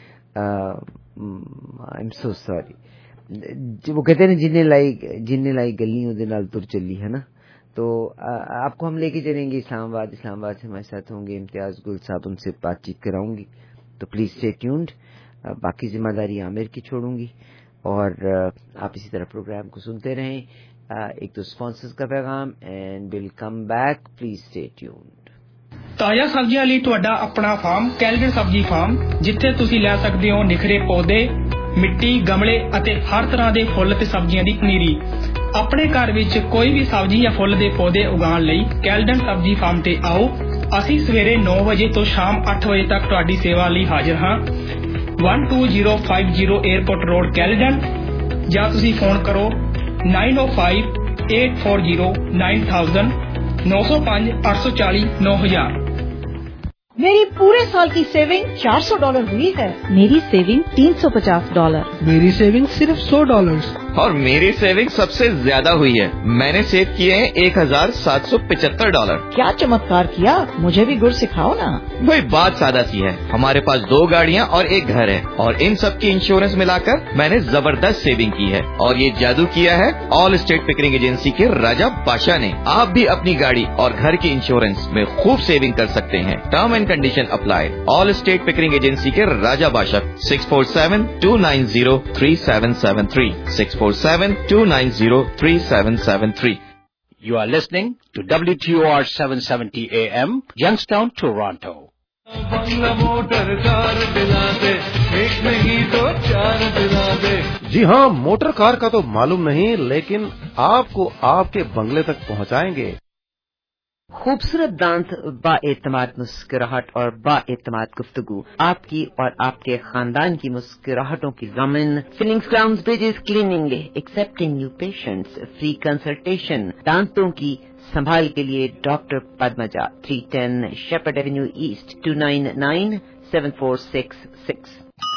آئی ایم سو سوری. وہ کہتے ہیں نا جنہیں لائی جنہیں لائی گلی وہ نال تر چلی, ہے نا. تو آپ کو ہم لے کے چلیں گے اسلام آباد. اسلام آباد سے ہمارے ساتھ ہوں گے امتیاز گل صاحب, ان سے بات چیت کراؤں گی, تو پلیز اسٹے ٹیونڈ. باقی ذمہ داری عامر کی چھوڑوں گی, اور آپ اسی طرح پروگرام کو سنتے رہیں. ایک تو اسپانسرز کا پیغام and we'll come back, please stay tuned. ਤਾਜ਼ਾ ਸਬਜ਼ੀਆਂ ਲਈ ਤੁਹਾਡਾ ਆਪਣਾ ਫਾਰਮ ਕੈਲਡਨ ਸਬਜ਼ੀ ਫਾਰਮ, ਜਿੱਥੇ ਤੁਸੀਂ ਲੈ ਸਕਦੇ ਹੋ ਨਿਖਰੇ ਪੌਦੇ, ਮਿੱਟੀ, ਗਮਲੇ ਅਤੇ ਹਰ ਤਰ੍ਹਾਂ ਦੇ ਫੁੱਲ ਤੇ ਸਬਜ਼ੀਆਂ ਦੀ ਪਨੀਰੀ. ਆਪਣੇ ਘਰ ਵਿੱਚ ਕੋਈ ਵੀ ਸਬਜ਼ੀ ਜਾਂ ਫੁੱਲ ਦੇ ਪੌਦੇ ਉਗਾਉਣ ਲਈ ਕੈਲਡਨ ਸਬਜ਼ੀ ਫਾਰਮ ਤੇ ਆਓ. ਅਸੀਂ ਸਵੇਰੇ ਨੌ ਵਜੇ ਤੋਂ ਸ਼ਾਮ ਅੱਠ ਵਜੇ ਤੱਕ ਤੁਹਾਡੀ ਸੇਵਾ ਲਈ ਹਾਜ਼ਰ ਹਾਂ. one two zero five zero airport road Caledon, ਜਾਂ ਤੁਸੀਂ ਫੋਨ ਕਰੋ nine oh five eight four zero nine thousand नौ सौ पाँच आठ सौ चालीस नौ हजार. मेरी पूरे साल की सेविंग चार सौ डॉलर हुई है. मेरी सेविंग तीन सौ पचास डॉलर. मेरी सेविंग सिर्फ सौ डॉलर. और मेरी सेविंग सबसे ज्यादा हुई है. मैंने सेव किए हैं एक हजार सात सौ पिछहत्तर डॉलर. क्या चमत्कार किया, मुझे भी गुर सिखाओ ना. भाई बात सादा सी है, हमारे पास दो गाड़ियाँ और एक घर है, और इन सब की इंश्योरेंस मिलाकर मैंने जबरदस्त सेविंग की है. और ये जादू किया है ऑल स्टेट पिकरिंग एजेंसी के राजा बादशाह ने. आप भी अपनी गाड़ी और घर की इंश्योरेंस में खूब सेविंग कर सकते हैं. Term and condition apply. Allstate Pickering agency के Raja Badshah. Six four seven two nine zero three seven seven three six four seven two nine zero three seven seven three. You are listening to W T O R seven seventy A M, Youngstown, Toronto. जी हाँ, motor car का तो मालूम नहीं, लेकिन आपको आपके बंगले तक पहुँचाएंगे. خوبصورت دانت، با اعتماد مسکراہٹ اور با اعتماد گفتگو، آپ کی اور آپ کے خاندان کی مسکراہٹوں کی ضامن. Fillings crowns bridges cleaning, accepting new patients, free consultation. دانتوں کی سنبھال کے لیے doctor Padmaja, three ten Shepherd Avenue East, two nine nine seven four six six.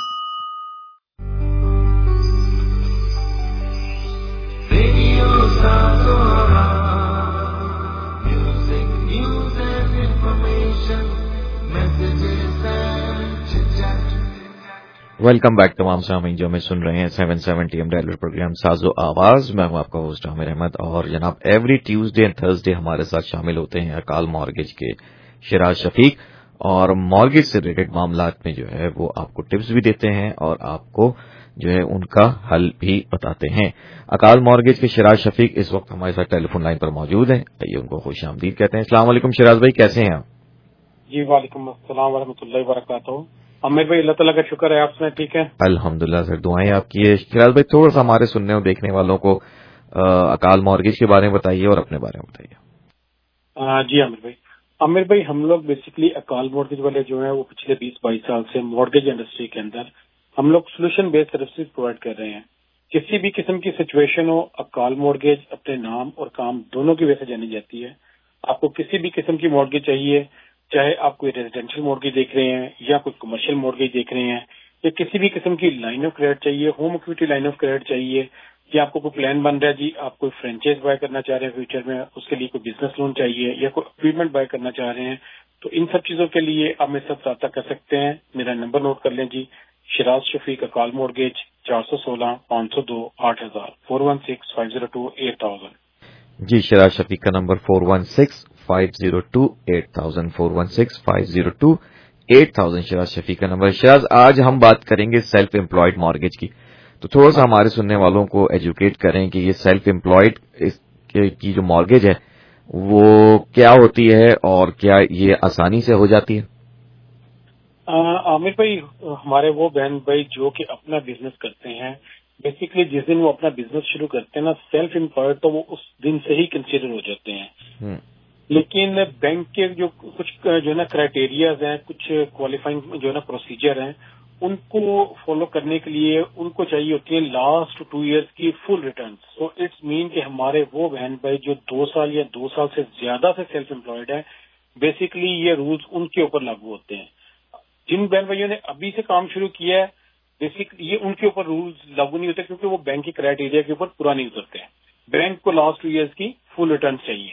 Welcome back تمام سامعین جو ہمیں سن رہے ہیں seven seventy AM regular program ساز و آواز. میں ہوں آپ کا ہوسٹ عامر احمد, اور جناب ایوری ٹیوزڈے اینڈ تھرسڈے ہمارے ساتھ شامل ہوتے ہیں اکال مارگیج کے شراز شفیق, اور مارگیج سے ریلیٹڈ معاملات میں جو ہے وہ آپ کو ٹپس بھی دیتے ہیں اور آپ کو جو ہے ان کا حل بھی بتاتے ہیں. اکال مارگیج کے شراز شفیق اس وقت ہمارے ساتھ ٹیلی فون لائن پر موجود ہیں. آئیے ان کو خوش آمدید کہتے ہیں. السلام علیکم شراز بھائی, کیسے ہیں آپ؟ جی وعلیکم السلام ورحمۃ اللہ وبرکاتہ. عامر بھائی اللہ تعالیٰ کا شکر ہے, آپ سے ٹھیک ہے؟ الحمدللہ سر, دعائیں آپ کی. شراز بھائی تھوڑا سا ہمارے سننے اور دیکھنے والوں کو اکال مارگیج کے بارے میں بتائیے اور اپنے بارے میں بتائیے. جی عامر بھائی عامر بھائی ہم لوگ بیسکلی اکال مارگیج والے جو ہیں وہ پچھلے بیس بائیس سال سے مارگیج انڈسٹری کے اندر ہم لوگ سولوشن بیسڈ سروسز پرووائڈ کر رہے ہیں. کسی بھی قسم کی سچویشن ہو, اکال مارگیج اپنے نام اور کام دونوں کی وجہ سے جانی جاتی ہے. آپ کو کسی بھی قسم کی مارگیج چاہیے, چاہے آپ کوئی ریزیڈینشیل مارگیج دیکھ رہے ہیں یا کوئی کمرشل مارگیج دیکھ رہے ہیں, یا کسی بھی قسم کی لائن آف کریڈٹ چاہیے, home equity line of credit چاہیے, یا آپ کو کوئی پلان بن رہا ہے جی آپ کوئی فرینچائز بائی کرنا چاہ رہے ہیں فیوچر میں, اس کے لیے کوئی بزنس لون چاہیے, یا کوئی اکوپمنٹ بائی کرنا چاہ رہے ہیں, تو ان سب چیزوں کے لیے آپ میرے ساتھ رابطہ کر سکتے ہیں. میرا نمبر نوٹ کر لیں جی, شراز شفیق اکال مارگیج, چار سو سولہ پانچ سو دو آٹھ ہزار four one six five zero two eight thousand. جی شراز شفیق کا number four one six five zero two eight thousand four one six five zero two eight thousand Shiraz Shafiq کا نمبر. شراز آج ہم بات کریں گے سیلف امپلائڈ مارگیج کی, تو تھوڑا سا ہمارے سننے والوں کو ایجوکیٹ کریں کہ یہ سیلف امپلائڈ کی جو مارگیج ہے وہ کیا ہوتی ہے اور کیا یہ آسانی سے ہو جاتی ہے؟ عامر بھائی ہمارے وہ بہن بھائی جو کہ اپنا بزنس کرتے ہیں، بیسیکلی جس دن وہ اپنا بزنس شروع کرتے ہیں نا سیلف امپلائڈ، تو وہ اس دن سے ہی کنسیڈر ہو جاتے ہیں. لیکن بینک کے جو کچھ جو ہے نا کرائٹیریاز ہیں، کچھ کوالیفائنگ جو ہے نا پروسیجر ہیں، ان کو فالو کرنے کے لیے ان کو چاہیے ہوتی ہے لاسٹ ٹو ایئرس کی فل ریٹرن. سو اٹس مین کہ ہمارے وہ بہن بھائی جو دو سال یا دو سال سے زیادہ سے سیلف امپلائڈ ہیں، بیسیکلی یہ رولز ان کے اوپر لاگو ہوتے ہیں. جن بہن بھائیوں نے ابھی سے کام شروع کیا ہے، بیسکلی یہ ان کے اوپر رولز لاگو نہیں ہوتے کیونکہ وہ بینک کی کرائٹیریا کے اوپر پورا نہیں اترتے ہیں. بینک کو لاسٹ ٹو ایئرس کی فل ریٹرن چاہیے.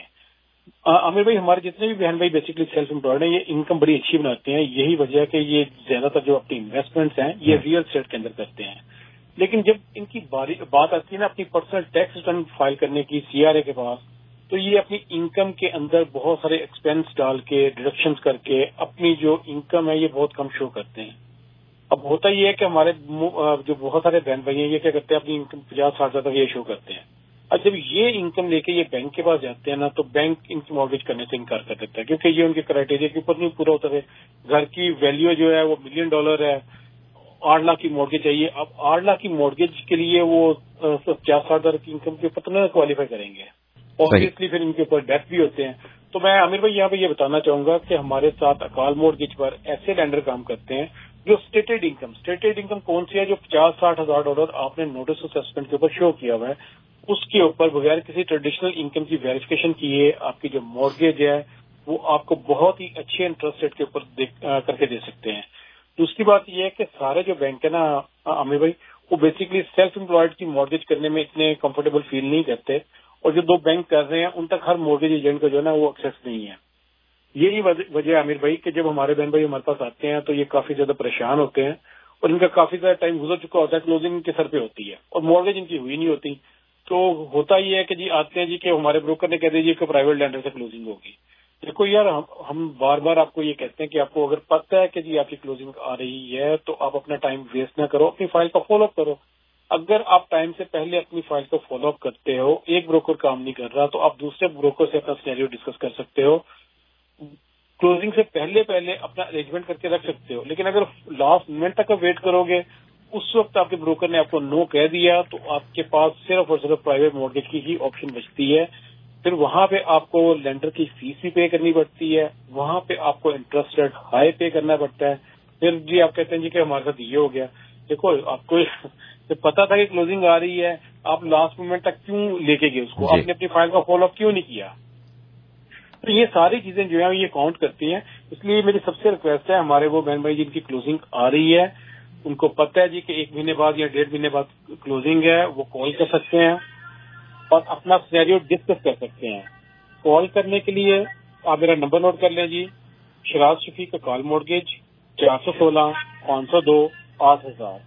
عامر بھائی ہمارے جتنے بھی بہن بھائی بیسکلی سیلف امپلائڈ ہیں، یہ انکم بڑی اچھی بناتے ہیں. یہی وجہ ہے کہ یہ زیادہ تر جو اپنی انویسٹمنٹس ہیں یہ ریئل اسٹیٹ کے اندر کرتے ہیں. لیکن جب ان کی بات آتی ہے نا اپنی پرسنل ٹیکس ریٹرن فائل کرنے کی سی آر اے کے پاس، تو یہ اپنی انکم کے اندر بہت سارے ایکسپینس ڈال کے ڈیڈکشنز کر کے اپنی جو انکم ہے یہ بہت کم شو کرتے ہیں. اب ہوتا یہ ہے کہ ہمارے جو بہت سارے بہن بھائی ہیں یہ کیا کرتے ہیں، اپنی انکم پچاس ساٹھ ہزار تک یہ شو کرتے ہیں. اب جب یہ انکم لے کے یہ بینک کے پاس جاتے ہیں نا تو بینک ان کی مارگیج کرنے سے انکار کر دیتا ہے کیونکہ یہ ان کے کرائٹیریا کے اوپر نہیں پورا ہوتا ہے. گھر کی ویلیو جو ہے وہ ملین ڈالر ہے، آٹھ لاکھ کی مارگیج چاہیے. اب آٹھ لاکھ کی مارگیج کے لیے وہ پچاس ساٹھ ہزار کی انکم کے اوپر تو کوالیفائی کریں گے. اوبیسلی پھر ان کے اوپر ڈیتھ بھی ہوتے ہیں. تو میں عامر بھائی یہاں پہ یہ بتانا چاہوں گا کہ ہمارے ساتھ اکال مورگیج پر ایسے لینڈر کام کرتے ہیں جو اسٹیٹڈ انکم اسٹیٹڈ انکم کون سی ہے، جو پچاس ساٹھ ہزار ڈالر آپ نے نوٹس آف سسپینڈ کے اوپر شو کیا ہوا ہے، اس کے اوپر بغیر کسی ٹریڈیشنل انکم کی ویریفیکیشن کیے آپ کی جو مورگیج ہے وہ آپ کو بہت ہی اچھے انٹرسٹ ریٹ کے اوپر کر کے دے سکتے ہیں. دوسری بات یہ ہے کہ سارے جو بینک ہے نا عامر بھائی وہ بیسکلی سیلف امپلائڈ کی مورگیج کرنے میں اتنے کمفرٹیبل فیل نہیں کرتے، اور جو دو بینک کر رہے ہیں ان تک ہر مورگیج ایجنٹ کا جو ہے نا وہ ایکسیس نہیں ہے. یہی وجہ ہے عامر بھائی کہ جب ہمارے بہن بھائی ہمارے پاس آتے ہیں تو یہ کافی زیادہ پریشان ہوتے ہیں اور ان کا کافی زیادہ ٹائم گزر چکا ہوتا ہے، کلوزنگ ان کے سر پہ ہوتی ہے اور مورگیج ان کی ہوئی نہیں ہوتی. تو ہوتا یہ ہے کہ جی آتے ہیں جی کہ ہمارے بروکر نے کہہ دیجیے کہ پرائیویٹ لینڈر سے کلوزنگ ہوگی. دیکھو یار ہم بار بار آپ کو یہ کہتے ہیں کہ آپ کو اگر پتہ ہے کہ جی آپ کی کلوزنگ آ رہی ہے تو آپ اپنا ٹائم ویسٹ نہ کرو، اپنی فائل کا فالو اپ کرو. اگر آپ ٹائم سے پہلے اپنی فائل کو فالو اپ کرتے ہو، ایک بروکر کام نہیں کر رہا تو آپ دوسرے بروکر سے اپنا سینیریو ڈسکس کر سکتے ہو، کلوزنگ سے پہلے پہلے اپنا ارینجمنٹ کر کے رکھ سکتے ہو. لیکن اگر لاسٹ منٹ تک آپ ویٹ کرو گے، اس وقت آپ کے بروکر نے آپ کو نو کہہ دیا تو آپ کے پاس صرف اور صرف پرائیویٹ مورگیج کی ہی آپشن بچتی ہے. پھر وہاں پہ آپ کو لینڈر کی فیس بھی پے کرنی پڑتی ہے، وہاں پہ آپ کو انٹرسٹ ریٹ ہائی پے کرنا پڑتا ہے. پھر جی آپ کہتے ہیں جی کہ ہمارے ساتھ یہ ہو گیا. دیکھو آپ کو پتا تھا کہ کلوزنگ آ رہی ہے، آپ لاسٹ مومنٹ تک کیوں لے کے گئے اس کو؟ آپ نے اپنی فائل کا فالو اپ کیوں نہیں کیا؟ تو یہ ساری چیزیں جو ہیں یہ کاؤنٹ کرتی ہیں. اس لیے میری سب سے ریکویسٹ ہے ہمارے وہ بہن بھائی جن کی کلوزنگ آ رہی ہے، ان کو پتہ ہے جی کہ ایک مہینے بعد یا ڈیڑھ مہینے بعد کلوزنگ ہے، وہ کال کر سکتے ہیں اور اپنا سینیریو ڈسکس کر سکتے ہیں. کال کرنے کے لیے آپ میرا نمبر نوٹ کر لیں جی، شراز شفیق کا کال مورگیج چار سو سولہ پانچ سو دو آٹھ ہزار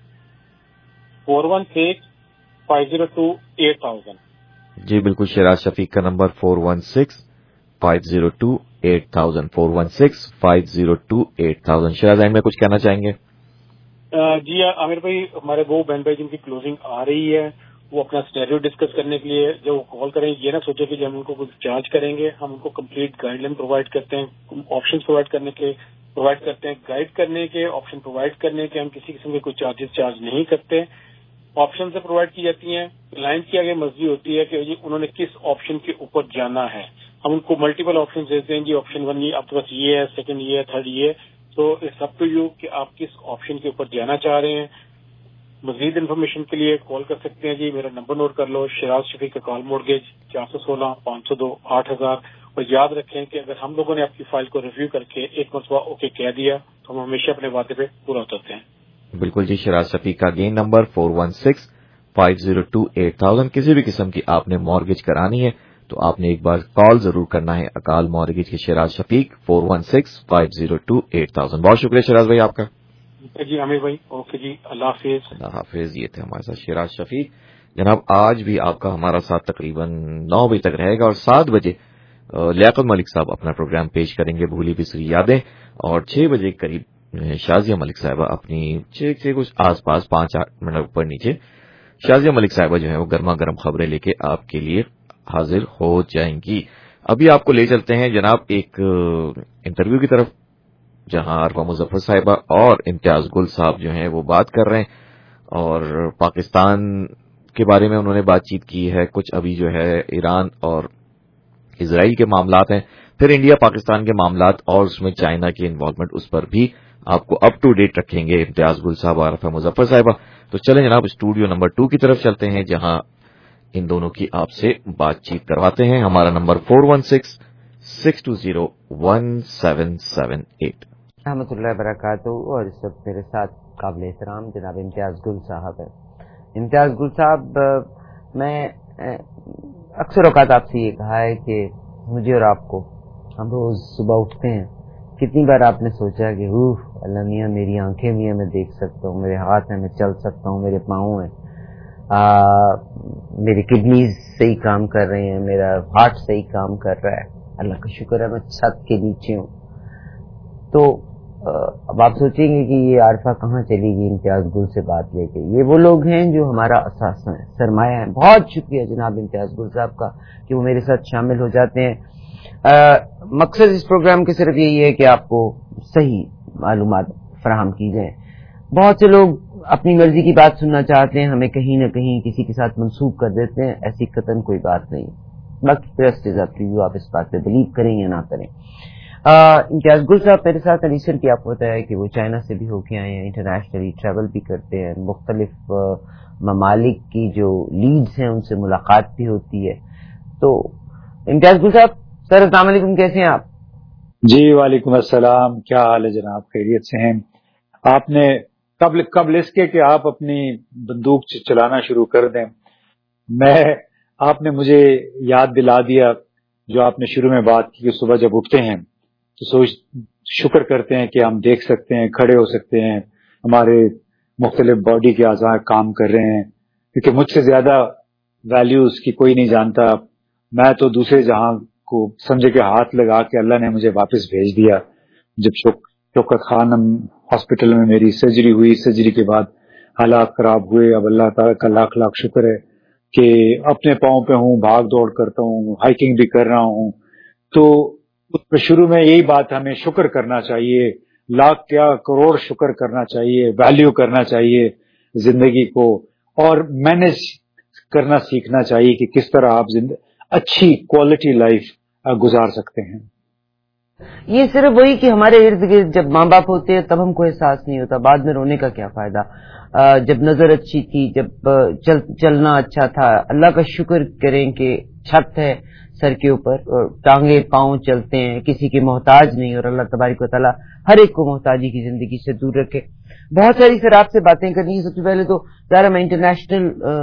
four one six five zero two eight thousand. جی بالکل، شراز شفیق کا number four one six five zero two eight thousand four one six five zero two eight thousand. Shiraz end میں کچھ کہنا چاہیں گے؟ جی عامر بھائی ہمارے وہ بہن بھائی جن کی کلوزنگ آ رہی ہے وہ اپنا سینیریو ڈسکس کرنے کے لیے جب وہ کال کریں یہ نہ سوچے کہ ہم ان کو کچھ چارج کریں گے. ہم ان کو کمپلیٹ گائیڈ لائن پرووائڈ کرتے ہیں، آپشن پرووائڈ کرنے کے پرووائڈ کرتے ہیں گائیڈ کرنے کے، آپشن پرووائڈ کرنے کے. ہم کسی قسم کے کوئی چارجز چارج نہیں کرتے. آپشن سے پرووائڈ کی جاتی ہیں. کلائنٹ کی آگے مرضی ہوتی ہے کہ جی انہوں نے کس آپشن کے اوپر جانا ہے. ہم ان کو ملٹیپل آپشن دیتے ہیں جی، آپشن ون یہ آپ کے پاس یہ ہے، سیکنڈ یہ ہے، تھرڈ یہ ہے. تو اٹس اپ ٹو یو کہ آپ کس آپشن کے اوپر جانا چاہ رہے ہیں. مزید انفارمیشن کے لیے کال کر سکتے ہیں جی، میرا نمبر نوٹ کر لو، شراز شفیق کا کال مورگیج چار سو سولہ پانچ سو دو آٹھ ہزار. اور یاد رکھیں کہ اگر ہم لوگوں نے آپ کی فائل کو ریویو کر کے ایک مرتبہ اوکے کہہ دیا تو ہم ہمیشہ اپنے وعدے پہ پورا اترتے ہیں. بالکل جی، شراز شفیق کا again number four one six five zero two eight thousand. کسی بھی قسم کی آپ نے مارگیج کرانی ہے تو آپ نے ایک بار کال ضرور کرنا ہے اکال مارگیج کے Shiraz Shafiq four one six five zero two eight thousand. بہت شکریہ شراز بھائی آپ کا. جی عامر بھائی اوکے جی، اللہ حافظ. اللہ حافظ. یہ تھے ہمارے ساتھ شراز شفیق. جناب آج بھی آپ کا ہمارا ساتھ تقریباً نو بجے تک رہے گا اور سات بجے لیاقت ملک صاحب اپنا پروگرام پیش کریں گے بھولی بسری یادیں، اور چھ بجے قریب شازیہ ملک صاحبہ اپنی چھ سے کچھ آس پاس پانچ آٹھ منٹ اوپر نیچے شازیہ ملک صاحبہ جو ہے وہ گرما گرم خبریں لے کے آپ کے لیے حاضر ہو جائیں گی. ابھی آپ کو لے چلتے ہیں جناب ایک انٹرویو کی طرف، جہاں عارفہ مظفر صاحبہ اور امتیاز گل صاحب جو ہیں وہ بات کر رہے ہیں اور پاکستان کے بارے میں انہوں نے بات چیت کی ہے. کچھ ابھی جو ہے ایران اور اسرائیل کے معاملات ہیں، پھر انڈیا پاکستان کے معاملات اور اس میں چائنا کی انوالومنٹ، اس پر بھی آپ کو اپ ٹو ڈیٹ رکھیں گے امتیاز گل صاحب اور عارفہ مظفر صاحبہ. تو چلیں جناب اسٹوڈیو نمبر ٹو کی طرف چلتے ہیں، جہاں ان دونوں کی آپ سے بات چیت کرواتے ہیں. ہمارا number four one six six two zero one seven seven eight. رحمۃ اللہ وبرکاتہ. اور اس وقت میرے ساتھ قابل احترام جناب امتیاز گل صاحب ہیں. امتیاز گل صاحب، میں اکثر اوقات آپ سے یہ کہا ہے کہ مجھے اور آپ کو، ہم روز صبح اٹھتے ہیں، کتنی بار آپ نے سوچا کہ اوہ اللہ میاں میری آنکھیں بھی ہیں، میں دیکھ سکتا ہوں، میرے ہاتھ ہیں، میں چل سکتا ہوں، میرے پاؤں ہیں، میری کڈنیز صحیح کام کر رہے ہیں، میرا ہارٹ صحیح کام کر رہا ہے، اللہ کا شکر ہے میں چھت کے نیچے ہوں. تو اب آپ سوچیں گے کہ یہ عارفہ کہاں چلی گئی امتیاز گل سے بات لے کے. یہ وہ لوگ ہیں جو ہمارا اثاثہ ہے، سرمایہ ہے. بہت شکریہ جناب امتیاز گل صاحب کا کہ وہ میرے ساتھ شامل ہو جاتے ہیں. آ, مقصد اس پروگرام کے صرف یہی ہے کہ آپ کو صحیح معلومات فراہم کی جائیں. بہت سے لوگ اپنی مرضی کی بات سننا چاہتے ہیں، ہمیں کہیں نہ کہیں کسی کے ساتھ منسوب کر دیتے ہیں. ایسی قطعاً کوئی بات نہیں. باقی press is up to you, آپ اس بات پہ بلیو کریں یا نہ کریں. امتیاز گل صاحب میرے ساتھ ریسنٹلی آپ کو بتایا ہے کہ وہ چائنا سے بھی ہو کے آئے ہیں، انٹرنیشنلی ٹریول بھی کرتے ہیں، مختلف ممالک کی جو لیڈز ہیں ان سے ملاقات بھی ہوتی ہے. تو امتیاز گل صاحب، سر السلام علیکم، کیسے ہیں آپ؟ جی وعلیکم السلام، کیا حال ہے جناب؟ خیریت سے ہیں؟ آپ نے قبل قبل اس کے کہ آپ اپنی بندوق چلانا شروع کر دیں، میں آپ نے مجھے یاد دلا دیا جو آپ نے شروع میں بات کی کہ صبح جب اٹھتے ہیں تو سوچ شکر کرتے ہیں کہ ہم دیکھ سکتے ہیں، کھڑے ہو سکتے ہیں، ہمارے مختلف باڈی کے اعضاء کام کر رہے ہیں. کیونکہ مجھ سے زیادہ ویلیو اس کی کوئی نہیں جانتا. میں تو دوسرے جہاں کو سمجھے کہ ہاتھ لگا کے اللہ نے مجھے واپس بھیج دیا. جب شوکت خانم ہاسپٹل میں میری سرجری ہوئی، سرجری کے بعد حالات خراب ہوئے، اب اللہ تعالیٰ کا لاکھ لاکھ شکر ہے کہ اپنے پاؤں پہ ہوں، بھاگ دوڑ کرتا ہوں، ہائیکنگ بھی کر رہا ہوں. تو شروع میں یہی بات ہمیں شکر کرنا چاہیے، لاکھ کیا کروڑ شکر کرنا چاہیے، ویلیو کرنا چاہیے زندگی کو، اور مینج کرنا سیکھنا چاہیے کہ کس طرح آپ اچھی کوالٹی لائف گزار سکتے ہیں. یہ صرف وہی کہ ہمارے ارد گرد جب ماں باپ ہوتے ہیں تب ہم کو احساس نہیں ہوتا، بعد میں رونے کا کیا فائدہ. جب نظر اچھی تھی، جب چل چلنا اچھا تھا، اللہ کا شکر کریں کہ چھت ہے سر کے اوپر اور ٹانگیں پاؤں چلتے ہیں، کسی کے محتاج نہیں، اور اللہ تبارک و تعالیٰ ہر ایک کو محتاجی کی زندگی سے دور رکھے. بہت ساری سر آپ سے باتیں کرنی ہے. سب سے پہلے تو ذرا میں انٹرنیشنل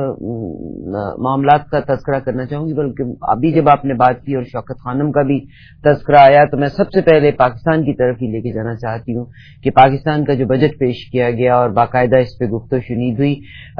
معاملات کا تذکرہ کرنا چاہوں گی، بلکہ ابھی جب آپ نے بات کی اور شوکت خانم کا بھی تذکرہ آیا تو میں سب سے پہلے پاکستان کی طرف ہی لے کے جانا چاہتی ہوں کہ پاکستان کا جو بجٹ پیش کیا گیا اور باقاعدہ اس پہ گفت و شنید ہوئی.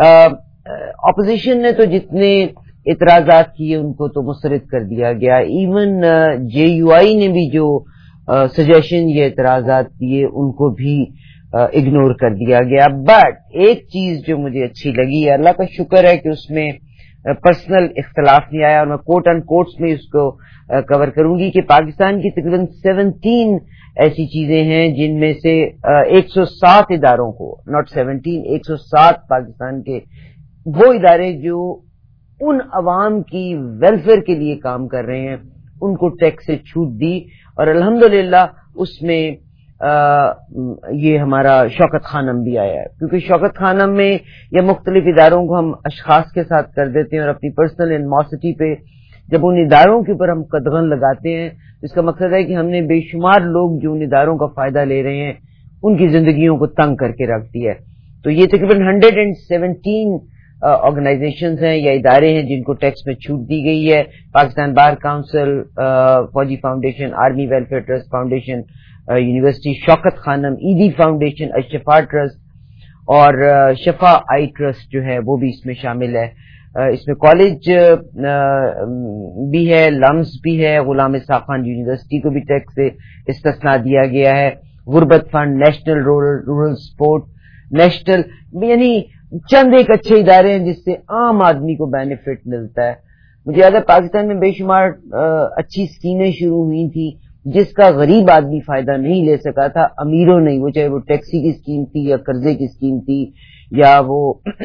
اپوزیشن نے تو جتنے اعتراضات کیے ان کو تو مسترد کر دیا گیا. ایون جے یو آئی نے بھی جو سجیشن یا اعتراضات دیے ان کو بھی اگنور کر دیا گیا. بٹ ایک چیز جو مجھے اچھی لگی ہے، اللہ کا شکر ہے کہ اس میں پرسنل اختلاف نہیں آیا، اور میں کوٹ اینڈ کوٹس میں اس کو کور کروں گی کہ پاکستان کی تقریباً سیونٹین ایسی چیزیں ہیں جن میں سے ایک سو سات اداروں کو، ناٹ سیونٹین، ایک سو سات پاکستان کے وہ ادارے جو ان عوام کی ویلفیئر کے لیے کام کر رہے ہیں ان کو ٹیکس سے چھوٹ دی. اور الحمدللہ اس میں آ, یہ ہمارا شوکت خانم بھی آیا ہے، کیونکہ شوکت خانم میں یا مختلف اداروں کو ہم اشخاص کے ساتھ کر دیتے ہیں اور اپنی پرسنل اینیموسٹی پہ جب ان اداروں کے اوپر ہم قدغن لگاتے ہیں، اس کا مقصد ہے کہ ہم نے بے شمار لوگ جو ان اداروں کا فائدہ لے رہے ہیں ان کی زندگیوں کو تنگ کر کے رکھ دیا ہے. تو یہ تقریباً ہنڈریڈ اینڈ سیونٹین آرگنائزیشنز ہیں یا ادارے ہیں جن کو ٹیکس میں چھوٹ دی گئی ہے. پاکستان بار کاؤنسل، فوجی foundation, army welfare trust foundation, university Shaukat Khanum, Edhi foundation, Alshifa trust اور شفا آئی ٹرسٹ جو ہے وہ بھی اس میں شامل ہے. اس میں کالج بھی ہے، لمس بھی ہے، غلام اسحاق خان یونیورسٹی کو بھی ٹیکس سے استثنا دیا گیا ہے. غربت fund, national rural support, national, یعنی چند ایک اچھے ادارے ہیں جس سے عام آدمی کو بینیفٹ ملتا ہے. مجھے یاد ہے پاکستان میں بے شمار اچھی اسکیمیں شروع ہوئی تھی جس کا غریب آدمی فائدہ نہیں لے سکا تھا، امیروں نہیں، وہ چاہے وہ ٹیکسی کی اسکیم تھی یا قرضے کی اسکیم تھی یا وہ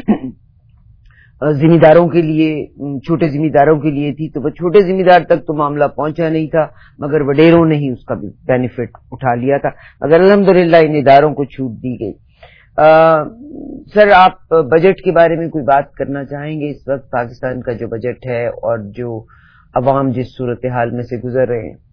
زمینداروں کے لیے، چھوٹے زمینداروں کے لیے تھی، تو وہ چھوٹے زمیندار تک تو معاملہ پہنچا نہیں تھا، مگر وڈیروں نے ہی اس کا بینیفٹ اٹھا لیا تھا، مگر الحمدللہ ان اداروں کو چھوٹ دی گئی۔ آ, سر آپ بجٹ کے بارے میں کوئی بات کرنا چاہیں گے؟ اس وقت پاکستان کا جو بجٹ ہے اور جو عوام جس صورتحال میں سے گزر رہے ہیں۔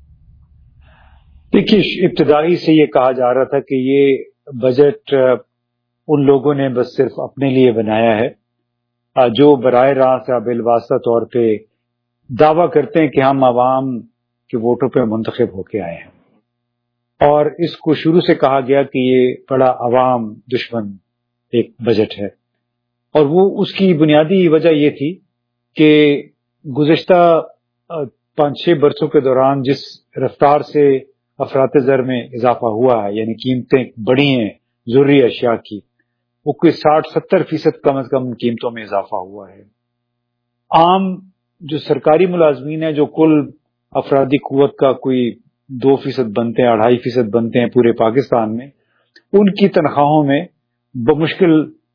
دیکھیے، ابتدائی سے یہ کہا جا رہا تھا کہ یہ بجٹ ان لوگوں نے بس صرف اپنے لیے بنایا ہے جو براہ راست یا بالواسطہ طور پہ دعویٰ کرتے ہیں کہ ہم عوام کے ووٹوں پہ منتخب ہو کے آئے ہیں، اور اس کو شروع سے کہا گیا کہ یہ بڑا عوام دشمن ایک بجٹ ہے، اور وہ اس کی بنیادی وجہ یہ تھی کہ گزشتہ پانچ چھ برسوں کے دوران جس رفتار سے افراط زر میں اضافہ ہوا ہے، یعنی قیمتیں بڑھی ہیں ضروری اشیاء کی، وہ کوئی ساٹھ ستر فیصد کم از کم قیمتوں میں اضافہ ہوا ہے۔ عام جو سرکاری ملازمین ہیں جو کل افرادی قوت کا کوئی دو فیصد بنتے ہیں، اڑھائی فیصد بنتے ہیں پورے پاکستان میں، ان کی تنخواہوں میں بمشکل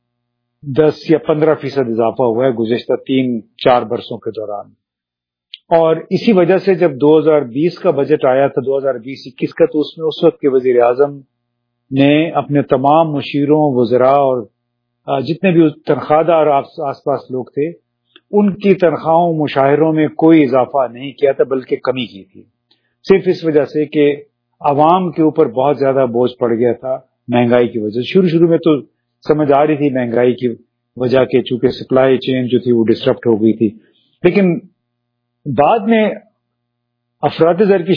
دس یا پندرہ فیصد اضافہ ہوا ہے گزشتہ تین چار برسوں کے دوران۔ اور اسی وجہ سے جب دو ہزار بیس کا بجٹ آیا تھا، دو ہزار بیس اکیس کا، تو اس میں اس وقت کے وزیر اعظم نے اپنے تمام مشیروں، وزراء اور جتنے بھی تنخواہ دار آس پاس لوگ تھے، ان کی تنخواہوں مشاہروں میں کوئی اضافہ نہیں کیا تھا، بلکہ کمی کی تھی، صرف اس وجہ سے کہ عوام کے اوپر بہت زیادہ بوجھ پڑ گیا تھا مہنگائی کی وجہ سے۔ شروع شروع میں تو سمجھ آ رہی تھی مہنگائی کی وجہ کے، چونکہ سپلائی چین جو تھی وہ ڈسٹرپٹ ہو گئی تھی، لیکن بعد میں افراط زر کی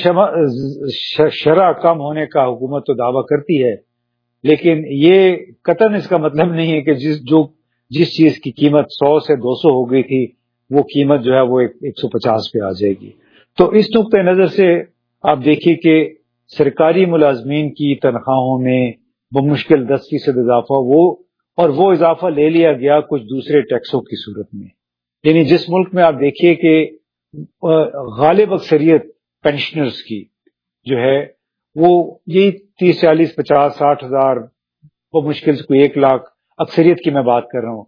شرح کم ہونے کا حکومت تو دعویٰ کرتی ہے، لیکن یہ قطعاً اس کا مطلب نہیں ہے کہ جس جو جس چیز کی قیمت سو سے دو سو ہو گئی تھی وہ قیمت جو ہے وہ ایک سو پچاس پہ آ جائے گی۔ تو اس نقطۂ نظر سے آپ دیکھیے کہ سرکاری ملازمین کی تنخواہوں میں بمشکل دس فیصد اضافہ، وہ اور وہ اضافہ لے لیا گیا کچھ دوسرے ٹیکسوں کی صورت میں، یعنی جس ملک میں آپ دیکھیے کہ غالب اکثریت پینشنرز کی جو ہے وہ یہی تیس چالیس پچاس ساٹھ ہزار بمشکل سے کوئی ایک لاکھ اکثریت کی میں بات کر رہا ہوں،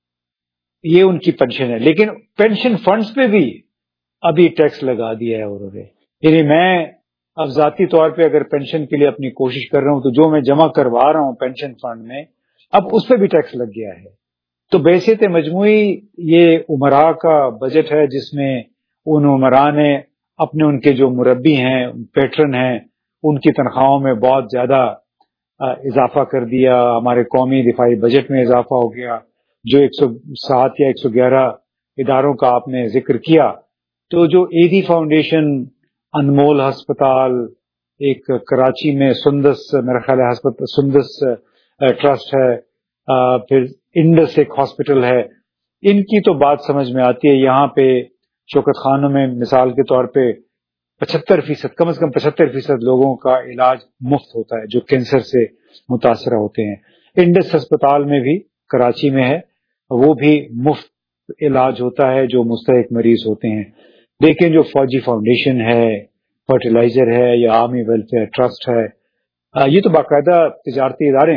یہ ان کی پینشن ہے، لیکن پینشن فنڈز پہ بھی ابھی ٹیکس لگا دیا ہے انہوں نے۔ یعنی میں اب ذاتی طور پہ اگر پینشن کے لیے اپنی کوشش کر رہا ہوں تو جو میں جمع کروا رہا ہوں پینشن فنڈ میں، اب اس پہ بھی ٹیکس لگ گیا ہے۔ تو بحیثیت مجموعی یہ عمراء کا بجٹ ہے جس میں ان عمراء نے اپنے ان کے جو مربی ہیں، پیٹرن ہیں، ان کی تنخواہوں میں بہت زیادہ اضافہ کر دیا۔ ہمارے قومی دفاعی بجٹ میں اضافہ ہو گیا، جو ایک سو سات یا ایک سو گیارہ اداروں کا آپ نے ذکر کیا، تو جو ایدی فاؤنڈیشن، انمول ہسپتال، ایک کراچی میں سندس میرا خیال ہے ہسپتال سندس ٹرسٹ ہے، پھر انڈس ایک ہاسپٹل ہے، ان کی تو بات سمجھ میں آتی ہے۔ یہاں پہ شوکت خانوں میں مثال کے طور پہ پچہتر فیصد کم از کم پچہتر فیصد لوگوں کا علاج مفت ہوتا ہے جو کینسر سے متاثرہ ہوتے ہیں۔ انڈس ہسپتال میں بھی کراچی میں ہے، وہ بھی مفت علاج ہوتا ہے جو مستحق مریض ہوتے ہیں۔ لیکن جو فوجی فاؤنڈیشن ہے، فرٹیلائزر ہے یا آرمی ویلفیئر ٹرسٹ ہے، یہ تو باقاعدہ تجارتی ادارے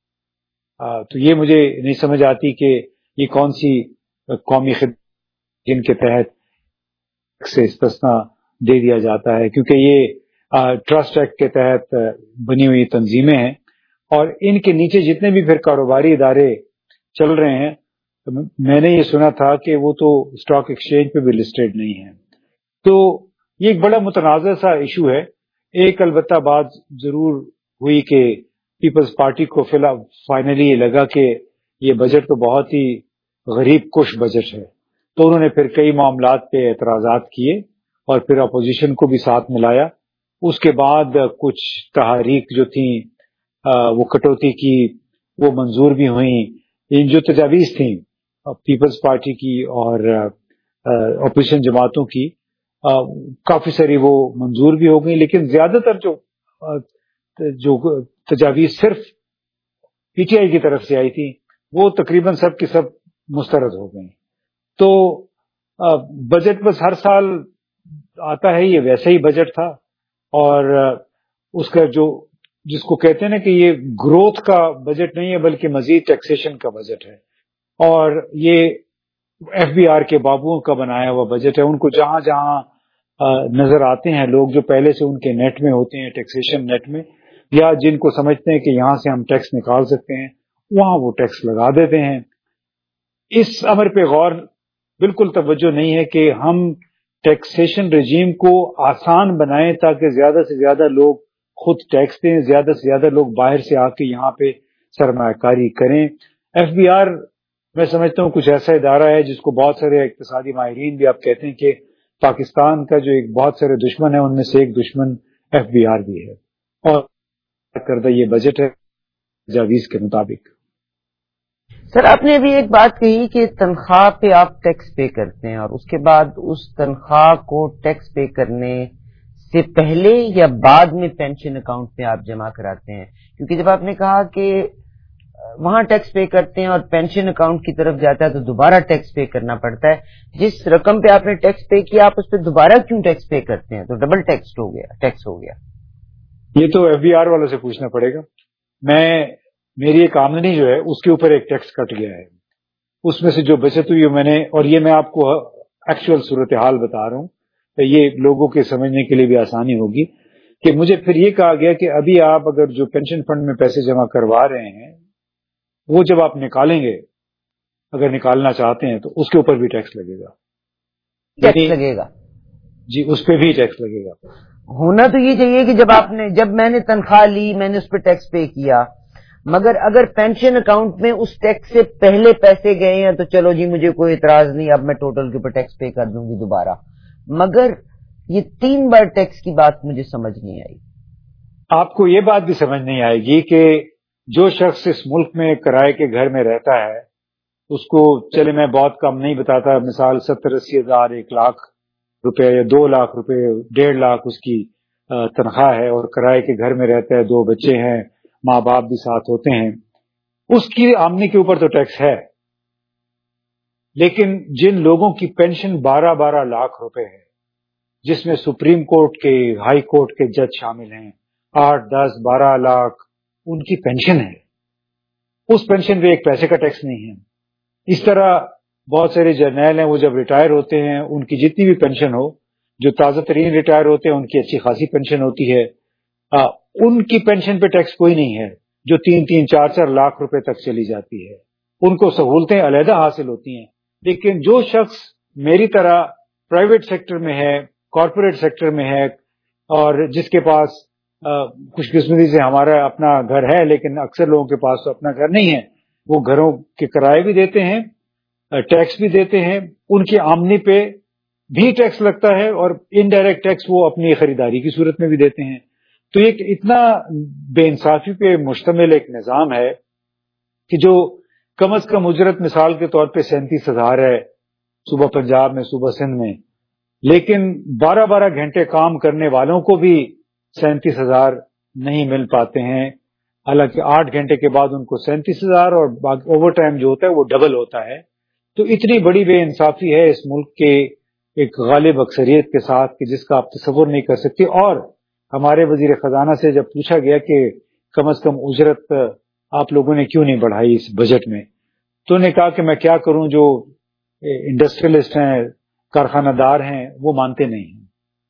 ہیں، تو یہ مجھے نہیں سمجھ آتی کہ یہ کون سی قومی خدمت جن کے تحت سے استثناء دے دیا جاتا ہے، کیونکہ یہ ٹرسٹ ایکٹ کے تحت بنی ہوئی تنظیمیں ہیں، اور ان کے نیچے جتنے بھی پھر کاروباری ادارے چل رہے ہیں، میں نے یہ سنا تھا کہ وہ تو اسٹاک ایکسچینج پہ بھی لسٹڈ نہیں ہیں۔ تو یہ ایک بڑا متنازع سا ایشو ہے۔ ایک البتہ بات ضرور ہوئی کہ پیپلز پارٹی کو فی الحال فائنلی یہ لگا کہ یہ بجٹ تو بہت ہی غریب کش بجٹ ہے، تو انہوں نے پھر کئی معاملات پہ اعتراضات کیے اور پھر اپوزیشن کو بھی ساتھ ملایا۔ اس کے بعد کچھ تحریک جو تھیں وہ کٹوتی کی وہ منظور بھی ہوئیں، ان جو تجاویز تھیں پیپلز پارٹی کی اور اپوزیشن جماعتوں کی کافی ساری وہ منظور بھی ہو گئی، لیکن زیادہ تر جو جو تجاویز صرف پی ٹی آئی کی طرف سے آئی تھی وہ تقریباً سب کی سب مسترد ہو گئیں۔ تو بجٹ بس ہر سال آتا ہے، یہ ویسا ہی بجٹ تھا، اور اس کا جو جس کو کہتے ہیں نا کہ یہ گروتھ کا بجٹ نہیں ہے بلکہ مزید ٹیکسیشن کا بجٹ ہے، اور یہ ایف بی آر کے بابوؤں کا بنایا ہوا بجٹ ہے. ان کو جہاں جہاں نظر آتے ہیں لوگ جو پہلے سے ان کے نیٹ میں ہوتے ہیں، ٹیکسیشن نیٹ میں، یا جن کو سمجھتے ہیں کہ یہاں سے ہم ٹیکس نکال سکتے ہیں، وہاں وہ ٹیکس لگا دیتے ہیں. اس امر پہ غور بالکل توجہ نہیں ہے کہ ہم ٹیکسیشن رجیم کو آسان بنائیں تاکہ زیادہ سے زیادہ لوگ خود ٹیکس دیں، زیادہ سے زیادہ لوگ باہر سے آ کے یہاں پہ سرمایہ کاری کریں. ایف بی آر میں سمجھتا ہوں کچھ ایسا ادارہ ہے جس کو بہت سارے اقتصادی ماہرین بھی آپ کہتے ہیں کہ پاکستان کا جو ایک بہت سارے دشمن ہے ان میں سے ایک دشمن ایف بی آر بھی ہے، اور کردہ یہ بجٹ ہے تجاویز کے مطابق. سر آپ نے ابھی ایک بات کہی کہ تنخواہ پہ آپ ٹیکس پے کرتے ہیں، اور اس کے بعد اس تنخواہ کو ٹیکس پے کرنے سے پہلے یا بعد میں پینشن اکاؤنٹ پہ آپ جمع کراتے ہیں، کیونکہ جب آپ نے کہا کہ وہاں ٹیکس پے کرتے ہیں اور پینشن اکاؤنٹ کی طرف جاتا ہے تو دوبارہ ٹیکس پے کرنا پڑتا ہے، جس رقم پہ آپ نے ٹیکس پے کیا آپ اس پہ دوبارہ کیوں ٹیکس پے کرتے ہیں؟ تو ڈبل ٹیکس ہو گیا ٹیکس ہو گیا. یہ تو ایف بی آر والوں سے پوچھنا پڑے گا. میں میری ایک آمدنی جو ہے اس کے اوپر ایک ٹیکس کٹ گیا ہے، اس میں سے جو بچت ہوئی میں نے، اور یہ میں آپ کو ایکچوئل صورتحال بتا رہا ہوں، یہ لوگوں کے سمجھنے کے لیے بھی آسانی ہوگی، کہ مجھے پھر یہ کہا گیا کہ ابھی آپ اگر جو پینشن فنڈ میں پیسے جمع کروا رہے ہیں وہ جب آپ نکالیں گے، اگر نکالنا چاہتے ہیں تو اس کے اوپر بھی ٹیکس لگے گا. ٹیکس لگے گا؟ جی اس پہ بھی ٹیکس لگے گا. ہونا تو یہ چاہیے کہ جب آپ نے جب میں نے تنخواہ لی میں نے اس پہ ٹیکس پے کیا، مگر اگر پینشن اکاؤنٹ میں اس ٹیکس سے پہلے پیسے گئے ہیں تو چلو جی مجھے کوئی اعتراض نہیں، اب میں ٹوٹل کے اوپر ٹیکس پے کر دوں گی دوبارہ، مگر یہ تین بار ٹیکس کی بات مجھے سمجھ نہیں آئی. آپ کو یہ بات بھی سمجھ نہیں آئے گی کہ جو شخص اس ملک میں کرائے کے گھر میں رہتا ہے اس کو، چلے میں بہت کم نہیں بتاتا، مثال ستر اسی ہزار ایک لاکھ روپے یا دو لاکھ روپے ڈیڑھ لاکھ اس کی تنخواہ ہے، اور کرائے کے گھر میں رہتا ہے، دو بچے ہیں، ماں باپ بھی ساتھ ہوتے ہیں، اس کی آمدنی کے اوپر تو ٹیکس ہے. لیکن جن لوگوں کی پینشن بارہ بارہ لاکھ روپے ہے، جس میں سپریم کورٹ کے، ہائی کورٹ کے جج شامل ہیں، آٹھ دس بارہ لاکھ ان کی پینشن ہے، اس پینشن پہ ایک پیسے کا ٹیکس نہیں ہے. اس طرح بہت سارے جرنیل ہیں، وہ جب ریٹائر ہوتے ہیں ان کی جتنی بھی پینشن ہو، جو تازہ ترین ریٹائر ہوتے ہیں ان کی اچھی خاصی پینشن ہوتی ہے، آ, ان کی پینشن پہ ٹیکس کوئی نہیں ہے، جو تین تین چار چار لاکھ روپے تک چلی جاتی ہے، ان کو سہولتیں علیحدہ حاصل ہوتی ہیں. لیکن جو شخص میری طرح پرائیویٹ سیکٹر میں ہے، کارپوریٹ سیکٹر میں ہے، اور جس کے پاس خوش قسمتی سے ہمارا اپنا گھر ہے لیکن اکثر لوگوں کے پاس تو اپنا گھر نہیں ہے، وہ گھروں کے کرائے بھی دیتے ہیں، ٹیکس بھی دیتے ہیں، ان کی آمدنی پہ بھی ٹیکس لگتا ہے، اور انڈائریکٹ ٹیکس وہ اپنی خریداری کی صورت میں بھی دیتے ہیں. تو ایک اتنا بے انصافی پہ مشتمل ایک نظام ہے کہ جو کم از کم اجرت مثال کے طور پہ سینتیس ہزار ہے صوبہ پنجاب میں، صوبہ سندھ میں، لیکن بارہ بارہ گھنٹے کام کرنے والوں کو بھی سینتیس ہزار نہیں مل پاتے ہیں، حالانکہ آٹھ گھنٹے کے بعد ان کو سینتیس ہزار اور اوور ٹائم جو ہوتا ہے وہ ڈبل ہوتا ہے. تو اتنی بڑی بے انصافی ہے اس ملک کے ایک غالب اکثریت کے ساتھ کہ جس کا آپ تصور نہیں کر سکتے. اور ہمارے وزیر خزانہ سے جب پوچھا گیا کہ کم از کم اجرت آپ لوگوں نے کیوں نہیں بڑھائی اس بجٹ میں، تو انہوں نے کہا کہ میں کیا کروں، جو انڈسٹریلسٹ ہیں، کارخانہ دار ہیں، وہ مانتے نہیں ہیں.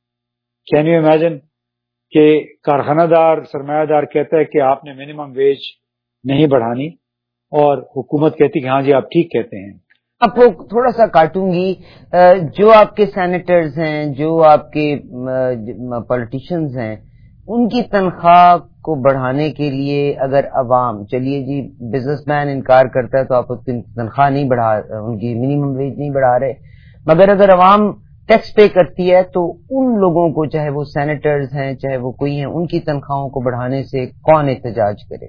کین یو امیجن کہ کارخانہ دار، سرمایہ دار کہتا ہے کہ آپ نے منیمم ویج نہیں بڑھانی، اور حکومت کہتی کہ ہاں جی آپ ٹھیک کہتے ہیں. آپ کو تھوڑا سا کاٹوں گی، جو آپ کے سینیٹرز ہیں، جو آپ کے پولیٹیشینز ہیں، ان کی تنخواہ کو بڑھانے کے لیے اگر عوام، چلیے جی بزنس مین انکار کرتا ہے تو آپ اس کی تنخواہ نہیں بڑھا، ان کی منیمم ویج نہیں بڑھا رہے، مگر اگر عوام ٹیکس پے کرتی ہے تو ان لوگوں کو، چاہے وہ سینیٹرز ہیں چاہے وہ کوئی ہیں، ان کی تنخواہوں کو بڑھانے سے کون احتجاج کرے؟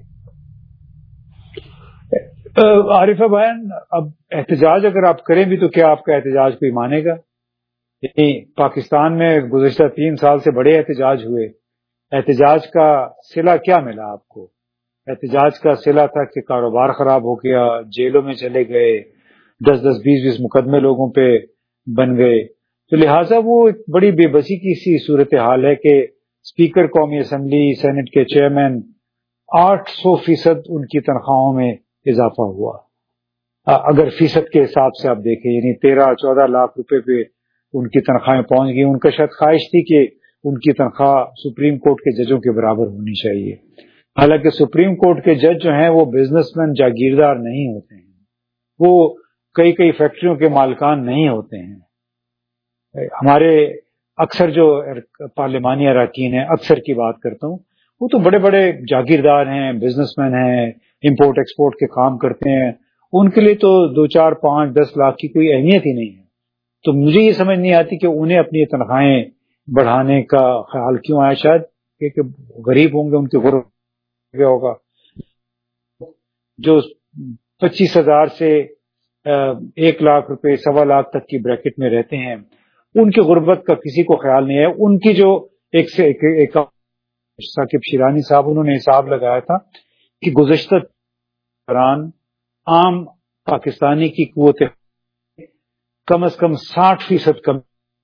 عارفہ بہن، اب احتجاج اگر آپ کریں بھی تو کیا آپ کا احتجاج کوئی مانے گا؟ پاکستان میں گزشتہ تین سال سے بڑے احتجاج ہوئے، احتجاج کا صلہ کیا ملا آپ کو؟ احتجاج کا صلہ تھا کہ کاروبار خراب ہو گیا، جیلوں میں چلے گئے، دس دس بیس بیس مقدمے لوگوں پہ بن گئے. تو لہٰذا وہ ایک بڑی بے بسی کی سی صورتحال ہے کہ اسپیکر قومی اسمبلی سینٹ کے چیئرمین آٹھ سو فیصد ان کی تنخواہوں میں اضافہ ہوا. اگر فیصد کے حساب سے آپ دیکھیں یعنی تیرہ چودہ لاکھ روپے پہ ان کی تنخواہیں پہنچ گئی. ان کا شاید خواہش تھی کہ ان کی تنخواہ سپریم کورٹ کے ججوں کے برابر ہونی چاہیے. حالانکہ سپریم کورٹ کے جج جو ہیں وہ بزنس مین جاگیردار نہیں ہوتے ہیں, وہ کئی کئی فیکٹریوں کے مالکان نہیں ہوتے ہیں. ہمارے اکثر جو پارلیمانی اراکین ہیں, اکثر کی بات کرتا ہوں, وہ تو بڑے بڑے جاگیردار ہیں, بزنس مین ہیں, امپورٹ ایکسپورٹ کے کام کرتے ہیں. ان کے لیے تو دو چار پانچ دس لاکھ کی کوئی اہمیت ہی نہیں ہے. تو مجھے یہ سمجھ نہیں آتی کہ انہیں اپنی تنخواہیں بڑھانے کا خیال کیوں آیا. شاید کہ غریب ہوں گے, ان کے غربت کیا ہوگا. جو پچیس ہزار سے ایک لاکھ روپے سوا لاکھ تک کی بریکٹ میں رہتے ہیں, ان کی غربت کا کسی کو خیال نہیں ہے. ان کی جو ایک سے ایک, ایک ثاقب شیرانی صاحب انہوں نے حساب لگایا تھا کہ گزشتہ دوران عام پاکستانی کی قوت کم از کم ساٹھ فیصد کم.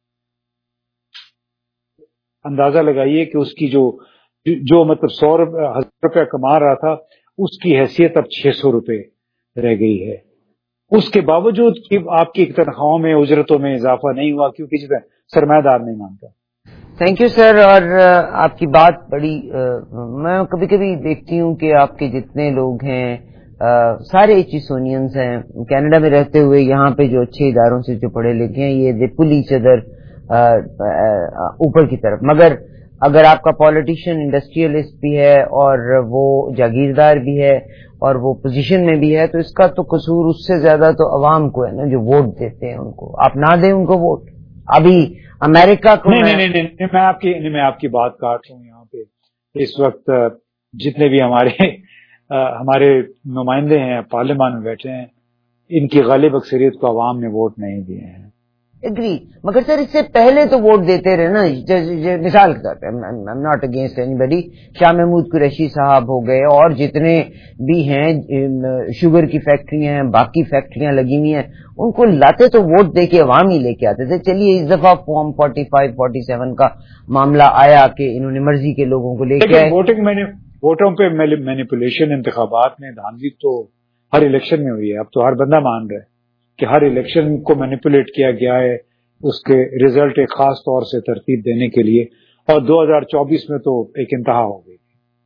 اندازہ لگائیے کہ اس کی جو جو مطلب سو ہزار روپیہ کما رہا تھا اس کی حیثیت اب چھ سو روپے رہ گئی ہے. اس کے باوجود کہ آپ کی تنخواہوں میں اجرتوں میں اضافہ نہیں ہوا کیونکہ جسے سرمایہ دار نہیں مانتا. Thank you sir. اور آپ کی بات بڑی میں کبھی کبھی دیکھتی ہوں کہ آپ کے جتنے لوگ ہیں سارے ایچیسونینز ہیں, کینیڈا میں رہتے ہوئے یہاں پہ جو اچھے اداروں سے جو پڑھے لکھے ہیں, یہ دے پل ایچ ادر اوپر کی طرف. مگر اگر آپ کا پالیٹیشین انڈسٹریلسٹ بھی ہے اور وہ جاگیردار بھی ہے اور وہ پوزیشن میں بھی ہے, تو اس کا تو قصور اس سے زیادہ تو عوام کو ہے نا, جو ووٹ دیتے ہیں ان کو. آپ نہ دیں ان کو ووٹ. ابھی امریکہ کو نہیں نہیں نہیں میں آپ کی میں آپ کی بات کاٹ رہا ہوں. یہاں پہ اس وقت جتنے بھی ہمارے ہمارے نمائندے ہیں پارلیمان میں بیٹھے ہیں, ان کی غالب اکثریت کو عوام نے ووٹ نہیں دیے ہیں. اگری. مگر سر اس سے پہلے تو ووٹ دیتے رہے نا. مثال کے طور پہ I am not against anybody, Shah Mahmood Qureshi صاحب ہو گئے اور جتنے بھی ہیں شوگر کی فیکٹریاں ہیں, باقی فیکٹریاں لگی ہوئی ہیں, ان کو لاتے تو ووٹ دے کے عوام ہی لے کے آتے تھے. چلیے اس دفعہ form forty five forty seven کا معاملہ آیا کہ انہوں نے مرضی کے لوگوں کو لے کے آئے. ووٹنگ میں ووٹوں پہ مینیپولیشن انتخابات میں دھاندلی تو ہر الیکشن میں ہوئی ہے. اب تو ہر بندہ مان رہا ہے کہ ہر الیکشن کو مینیپولیٹ کیا گیا ہے اس کے ریزلٹ ایک خاص طور سے ترتیب دینے کے لیے, اور دو ہزار چوبیس میں تو ایک انتہا ہو گئی.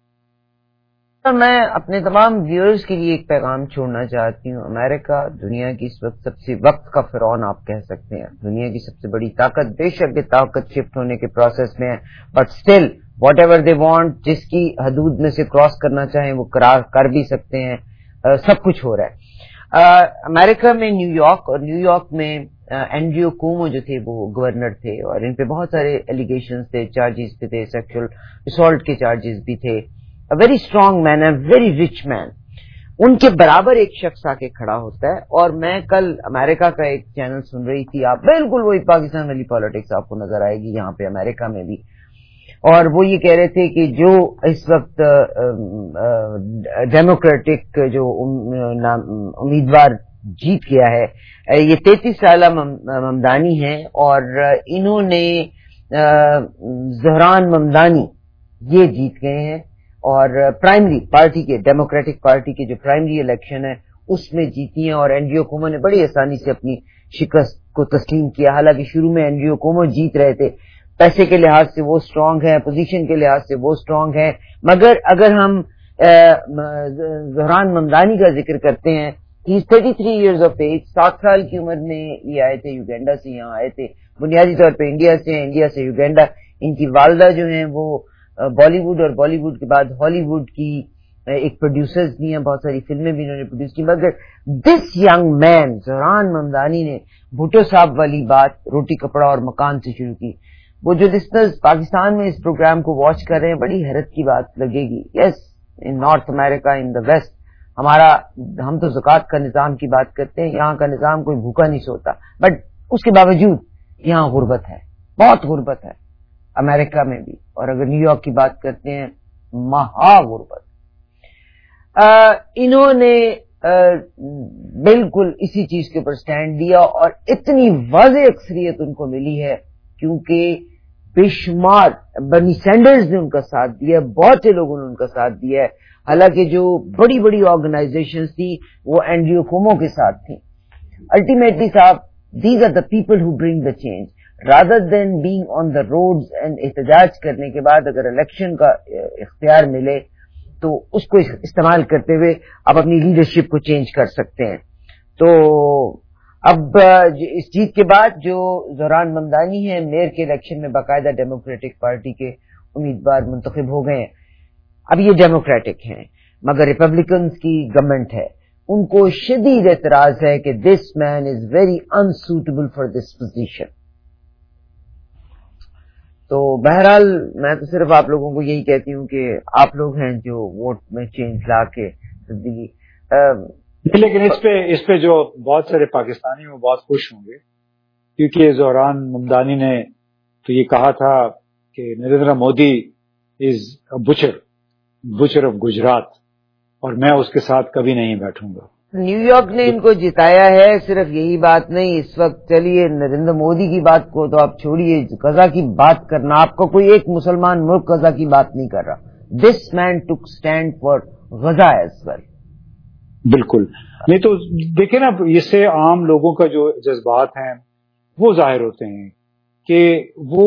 میں اپنے تمام ویورز کے لیے ایک پیغام چھوڑنا چاہتی ہوں. امریکہ دنیا کی اس وقت سب سے وقت کا فرعون آپ کہہ سکتے ہیں, دنیا کی سب سے بڑی طاقت. بے شک طاقت شفٹ ہونے کے پروسیس میں ہے, but still whatever they want, جس کی حدود میں سے کراس کرنا چاہیں وہ کر بھی سکتے ہیں. سب کچھ ہو رہا ہے. امریکہ میں نیو یارک, اور نیو یارک میں اینڈریو کومو جو تھے وہ گورنر تھے, اور ان پہ بہت سارے ایلیگیشنز تھے, چارجز پہ تھے, سیکشل اسالٹ کے چارجز بھی تھے. ویری اسٹرانگ مین ہے, ویری رچ مین. ان کے برابر ایک شخص آ کے کھڑا ہوتا ہے. اور میں کل امریکہ کا ایک چینل سن رہی تھی, آپ بالکل وہی پاکستان والی پالیٹکس آپ کو نظر آئے گی یہاں پہ امریکہ میں بھی. اور وہ یہ کہہ رہے تھے کہ جو اس وقت ڈیموکریٹک جو امیدوار جیت گیا ہے, یہ تینتیس سالہ ممدانی ہیں, اور انہوں نے زہران ممدانی یہ جیت گئے ہیں. اور پرائمری پارٹی کے ڈیموکریٹک پارٹی کے جو پرائمری الیکشن ہے اس میں جیتی ہیں, اور اینڈریو کومو نے بڑی آسانی سے اپنی شکست کو تسلیم کیا. حالانکہ شروع میں اینڈریو کومو جیت رہے تھے, پیسے کے لحاظ سے وہ اسٹرانگ ہیں, پوزیشن کے لحاظ سے وہ اسٹرانگ ہیں. مگر اگر ہم زہران ممدانی کا ذکر کرتے ہیں, he thirty three years of age, سات سال کی عمر میں یہ آئے تھے یوگینڈا سے, یہاں آئے تھے بنیادی طور پہ انڈیا سے, انڈیا سے یوگینڈا. ان کی والدہ جو ہیں وہ بالی ووڈ اور بالی ووڈ کے بعد ہالی ووڈ کی ایک پروڈیوسرز بھی ہیں, بہت ساری فلمیں بھی انہوں نے پروڈیوس کی. مگر دس ینگ مین زہران ممدانی نے بھٹو صاحب والی بات روٹی کپڑا اور مکان سے شروع کی. وہ جو لسنرز پاکستان میں اس پروگرام کو واچ کر رہے ہیں, بڑی حیرت کی بات لگے گی. یس, ان نارتھ امریکہ, ان دا ویسٹ, ہمارا ہم تو زکوٰۃ کا نظام کی بات کرتے ہیں, یہاں کا نظام کوئی بھوکا نہیں سوتا, بٹ اس کے باوجود یہاں غربت ہے, بہت غربت ہے امریکہ میں بھی. اور اگر نیو یارک کی بات کرتے ہیں, مہا غربت. انہوں نے بالکل اسی چیز کے اوپر سٹینڈ دیا اور اتنی واضح اکثریت ان کو ملی ہے کیونکہ بے شمار برنی سینڈرز نے ان کا ساتھ دیا، بہت سے لوگوں نے ان کا ساتھ دیا ہے، حالانکہ جو بڑی بڑی آرگنائزیشنز تھی وہ اینڈریو کومو کے ساتھ تھیں. الٹیمیٹلی صاحب these are the people who bring the change rather than being on the roads and احتجاج کرنے کے بعد اگر الیکشن کا اختیار ملے تو اس کو استعمال کرتے ہوئے آپ اپنی لیڈرشپ کو چینج کر سکتے ہیں. تو اب اس جیت کے بعد جو زہران ممدانی ہیں میئر کے الیکشن میں باقاعدہ ڈیموکریٹک پارٹی کے امیدوار منتخب ہو گئے ہیں. اب یہ ڈیموکریٹک ہیں مگر ریپبلکنز کی گورنمنٹ ہے، ان کو شدید اعتراض ہے کہ this man is very unsuitable for this position. تو بہرحال میں تو صرف آپ لوگوں کو یہی کہتی ہوں کہ آپ لوگ ہیں جو ووٹ میں چینج لا کے زندگی. لیکن اس پہ اس پہ جو بہت سارے پاکستانی وہ بہت خوش ہوں گے کیونکہ زہران ممدانی نے تو یہ کہا تھا کہ Narendra Modi is butcher butcher of Gujarat اور میں اس کے ساتھ کبھی نہیں بیٹھوں گا. نیو یارک نے ان کو جتایا ہے. صرف یہی بات نہیں، اس وقت چلیے نریندر مودی کی بات کو تو آپ چھوڑیے، غزہ کی بات کرنا آپ کو کوئی ایک مسلمان ملک غزہ کی بات نہیں کر رہا. This man took stand for Gaza as well. بالکل نہیں تو دیکھیں نا، اس سے عام لوگوں کا جو جذبات ہیں وہ ظاہر ہوتے ہیں کہ وہ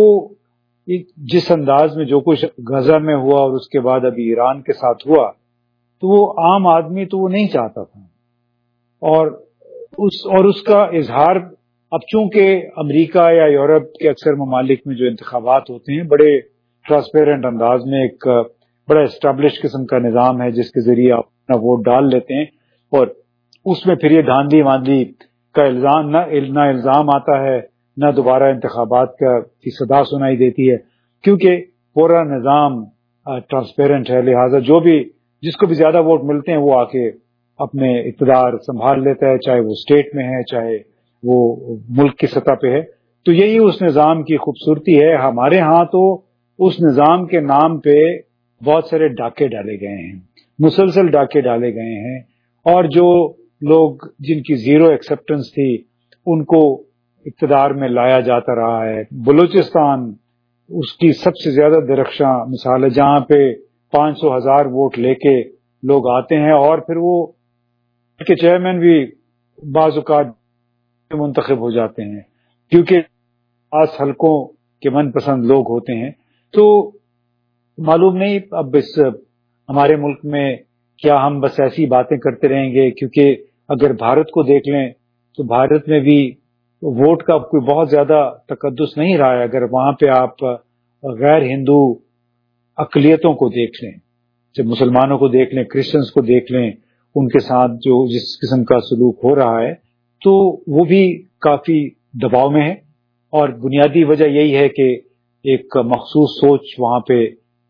جس انداز میں جو کچھ غزہ میں ہوا اور اس کے بعد ابھی ایران کے ساتھ ہوا تو وہ عام آدمی تو وہ نہیں چاہتا تھا. اور اس اور اس کا اظہار اب چونکہ امریکہ یا یورپ کے اکثر ممالک میں جو انتخابات ہوتے ہیں بڑے ٹرانسپیرنٹ انداز میں ایک بڑا اسٹیبلش قسم کا نظام ہے جس کے ذریعے آپ اپنا ووٹ ڈال لیتے ہیں اور اس میں پھر یہ دھاندلی واندلی کا الزام نہ نہ الزام آتا ہے نہ دوبارہ انتخابات کا کی صدا سنائی دیتی ہے کیونکہ پورا نظام ٹرانسپیرنٹ ہے. لہٰذا جو بھی جس کو بھی زیادہ ووٹ ملتے ہیں وہ آ کے اپنے اقتدار سنبھال لیتا ہے، چاہے وہ اسٹیٹ میں ہے چاہے وہ ملک کی سطح پہ ہے. تو یہی اس نظام کی خوبصورتی ہے. ہمارے ہاں تو اس نظام کے نام پہ بہت سارے ڈاکے ڈالے گئے ہیں، مسلسل ڈاکے ڈالے گئے ہیں اور جو لوگ جن کی زیرو ایکسیپٹنس تھی ان کو اقتدار میں لایا جاتا رہا ہے. بلوچستان اس کی سب سے زیادہ درخشاں مثال ہے جہاں پہ پانچ سو ہزار ووٹ لے کے لوگ آتے ہیں اور پھر وہ کے چیئرمین بھی بعض اوقات منتخب ہو جاتے ہیں کیونکہ خاص حلقوں کے من پسند لوگ ہوتے ہیں. تو معلوم نہیں اب اس ہمارے ملک میں کیا ہم بس ایسی باتیں کرتے رہیں گے کیونکہ اگر بھارت کو دیکھ لیں تو بھارت میں بھی ووٹ کا کوئی بہت زیادہ تقدس نہیں رہا ہے. اگر وہاں پہ آپ غیر ہندو اقلیتوں کو دیکھ لیں، جب مسلمانوں کو دیکھ لیں، کرسچنز کو دیکھ لیں، ان کے ساتھ جو جس قسم کا سلوک ہو رہا ہے تو وہ بھی کافی دباؤ میں ہے اور بنیادی وجہ یہی ہے کہ ایک مخصوص سوچ وہاں پہ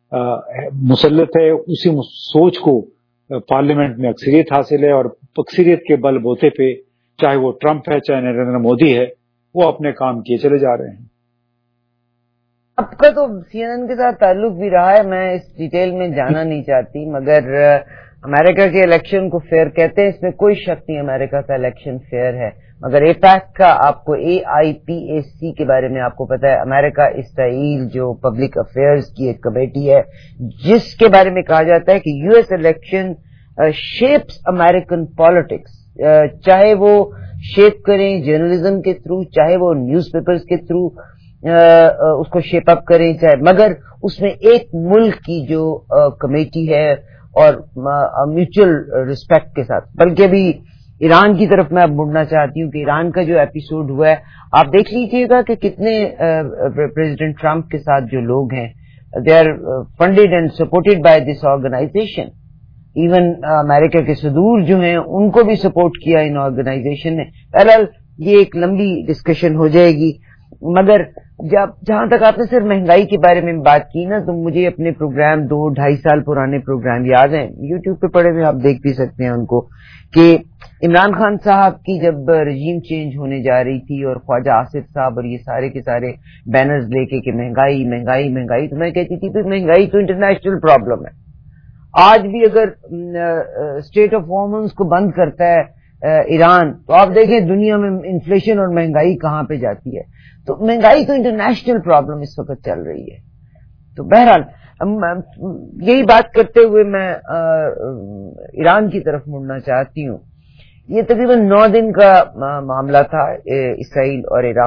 مسلط ہے. اسی سوچ کو پارلیمنٹ میں اکثریت حاصل ہے اور اکثریت کے بل بوتے پہ چاہے وہ ٹرمپ ہے چاہے نریندر مودی ہے وہ اپنے کام کیے چلے جا رہے ہیں. آپ کا تو سی این این کے ساتھ تعلق بھی رہا ہے، میں اس ڈیٹیل میں جانا نہیں چاہتی مگر امریکہ کے الیکشن کو فیئر کہتے ہیں، اس میں کوئی شک نہیں امریکہ کا الیکشن فیئر ہے. مگر اے پیک کا آپ کو اے آئی پی اے سی کے بارے میں آپ کو پتا ہے، امریکہ اسرائیل جو پبلک افیئرز کی ایک کمیٹی ہے جس کے بارے میں کہا جاتا ہے کہ U S election shapes American politics, چاہے وہ شیپ کریں جرنلزم کے تھرو چاہے وہ نیوز پیپرز کے تھرو اس کو شیپ اپ کریں چاہے، مگر اس میں ایک ملک کی جو کمیٹی ہے اور میوچل ریسپیکٹ کے ساتھ، بلکہ بھی ایران کی طرف میں اب مڑنا چاہتی ہوں کہ ایران کا جو ایپیسوڈ ہوا ہے آپ دیکھ لیجئے گا کہ کتنے پریزیڈنٹ ٹرمپ کے ساتھ جو لوگ ہیں they are funded and supported by this organization. ایون امریکہ کے صدور جو ہیں ان کو بھی سپورٹ کیا ان آرگنائزیشن نے. بہرحال یہ ایک لمبی ڈسکشن ہو جائے گی مگر جب جہاں تک آپ نے صرف مہنگائی کے بارے میں بات کی نا تو مجھے اپنے پروگرام دو ڈھائی سال پرانے پروگرام یاد ہیں، یوٹیوب پہ پڑے ہوئے آپ دیکھ بھی سکتے ہیں ان کو، کہ عمران خان صاحب کی جب رجیم چینج ہونے جا رہی تھی اور خواجہ آصف صاحب اور یہ سارے کے سارے بینرز لے کے کہ مہنگائی مہنگائی مہنگائی، تو میں کہتی تھی کہ مہنگائی تو انٹرنیشنل پرابلم ہے آج بھی اگر اسٹیٹ آف ہارمونس کو بند کرتا ہے ایران تو آپ دیکھیں دنیا میں انفلیشن اور مہنگائی کہاں پہ جاتی ہے. تو مہنگائی تو انٹرنیشنل پرابلم اس وقت چل رہی ہے. تو بہرحال یہی بات کرتے ہوئے میں ایران کی طرف مڑنا چاہتی ہوں. یہ تقریباً نو دن کا معاملہ تھا اسرائیل اور ایران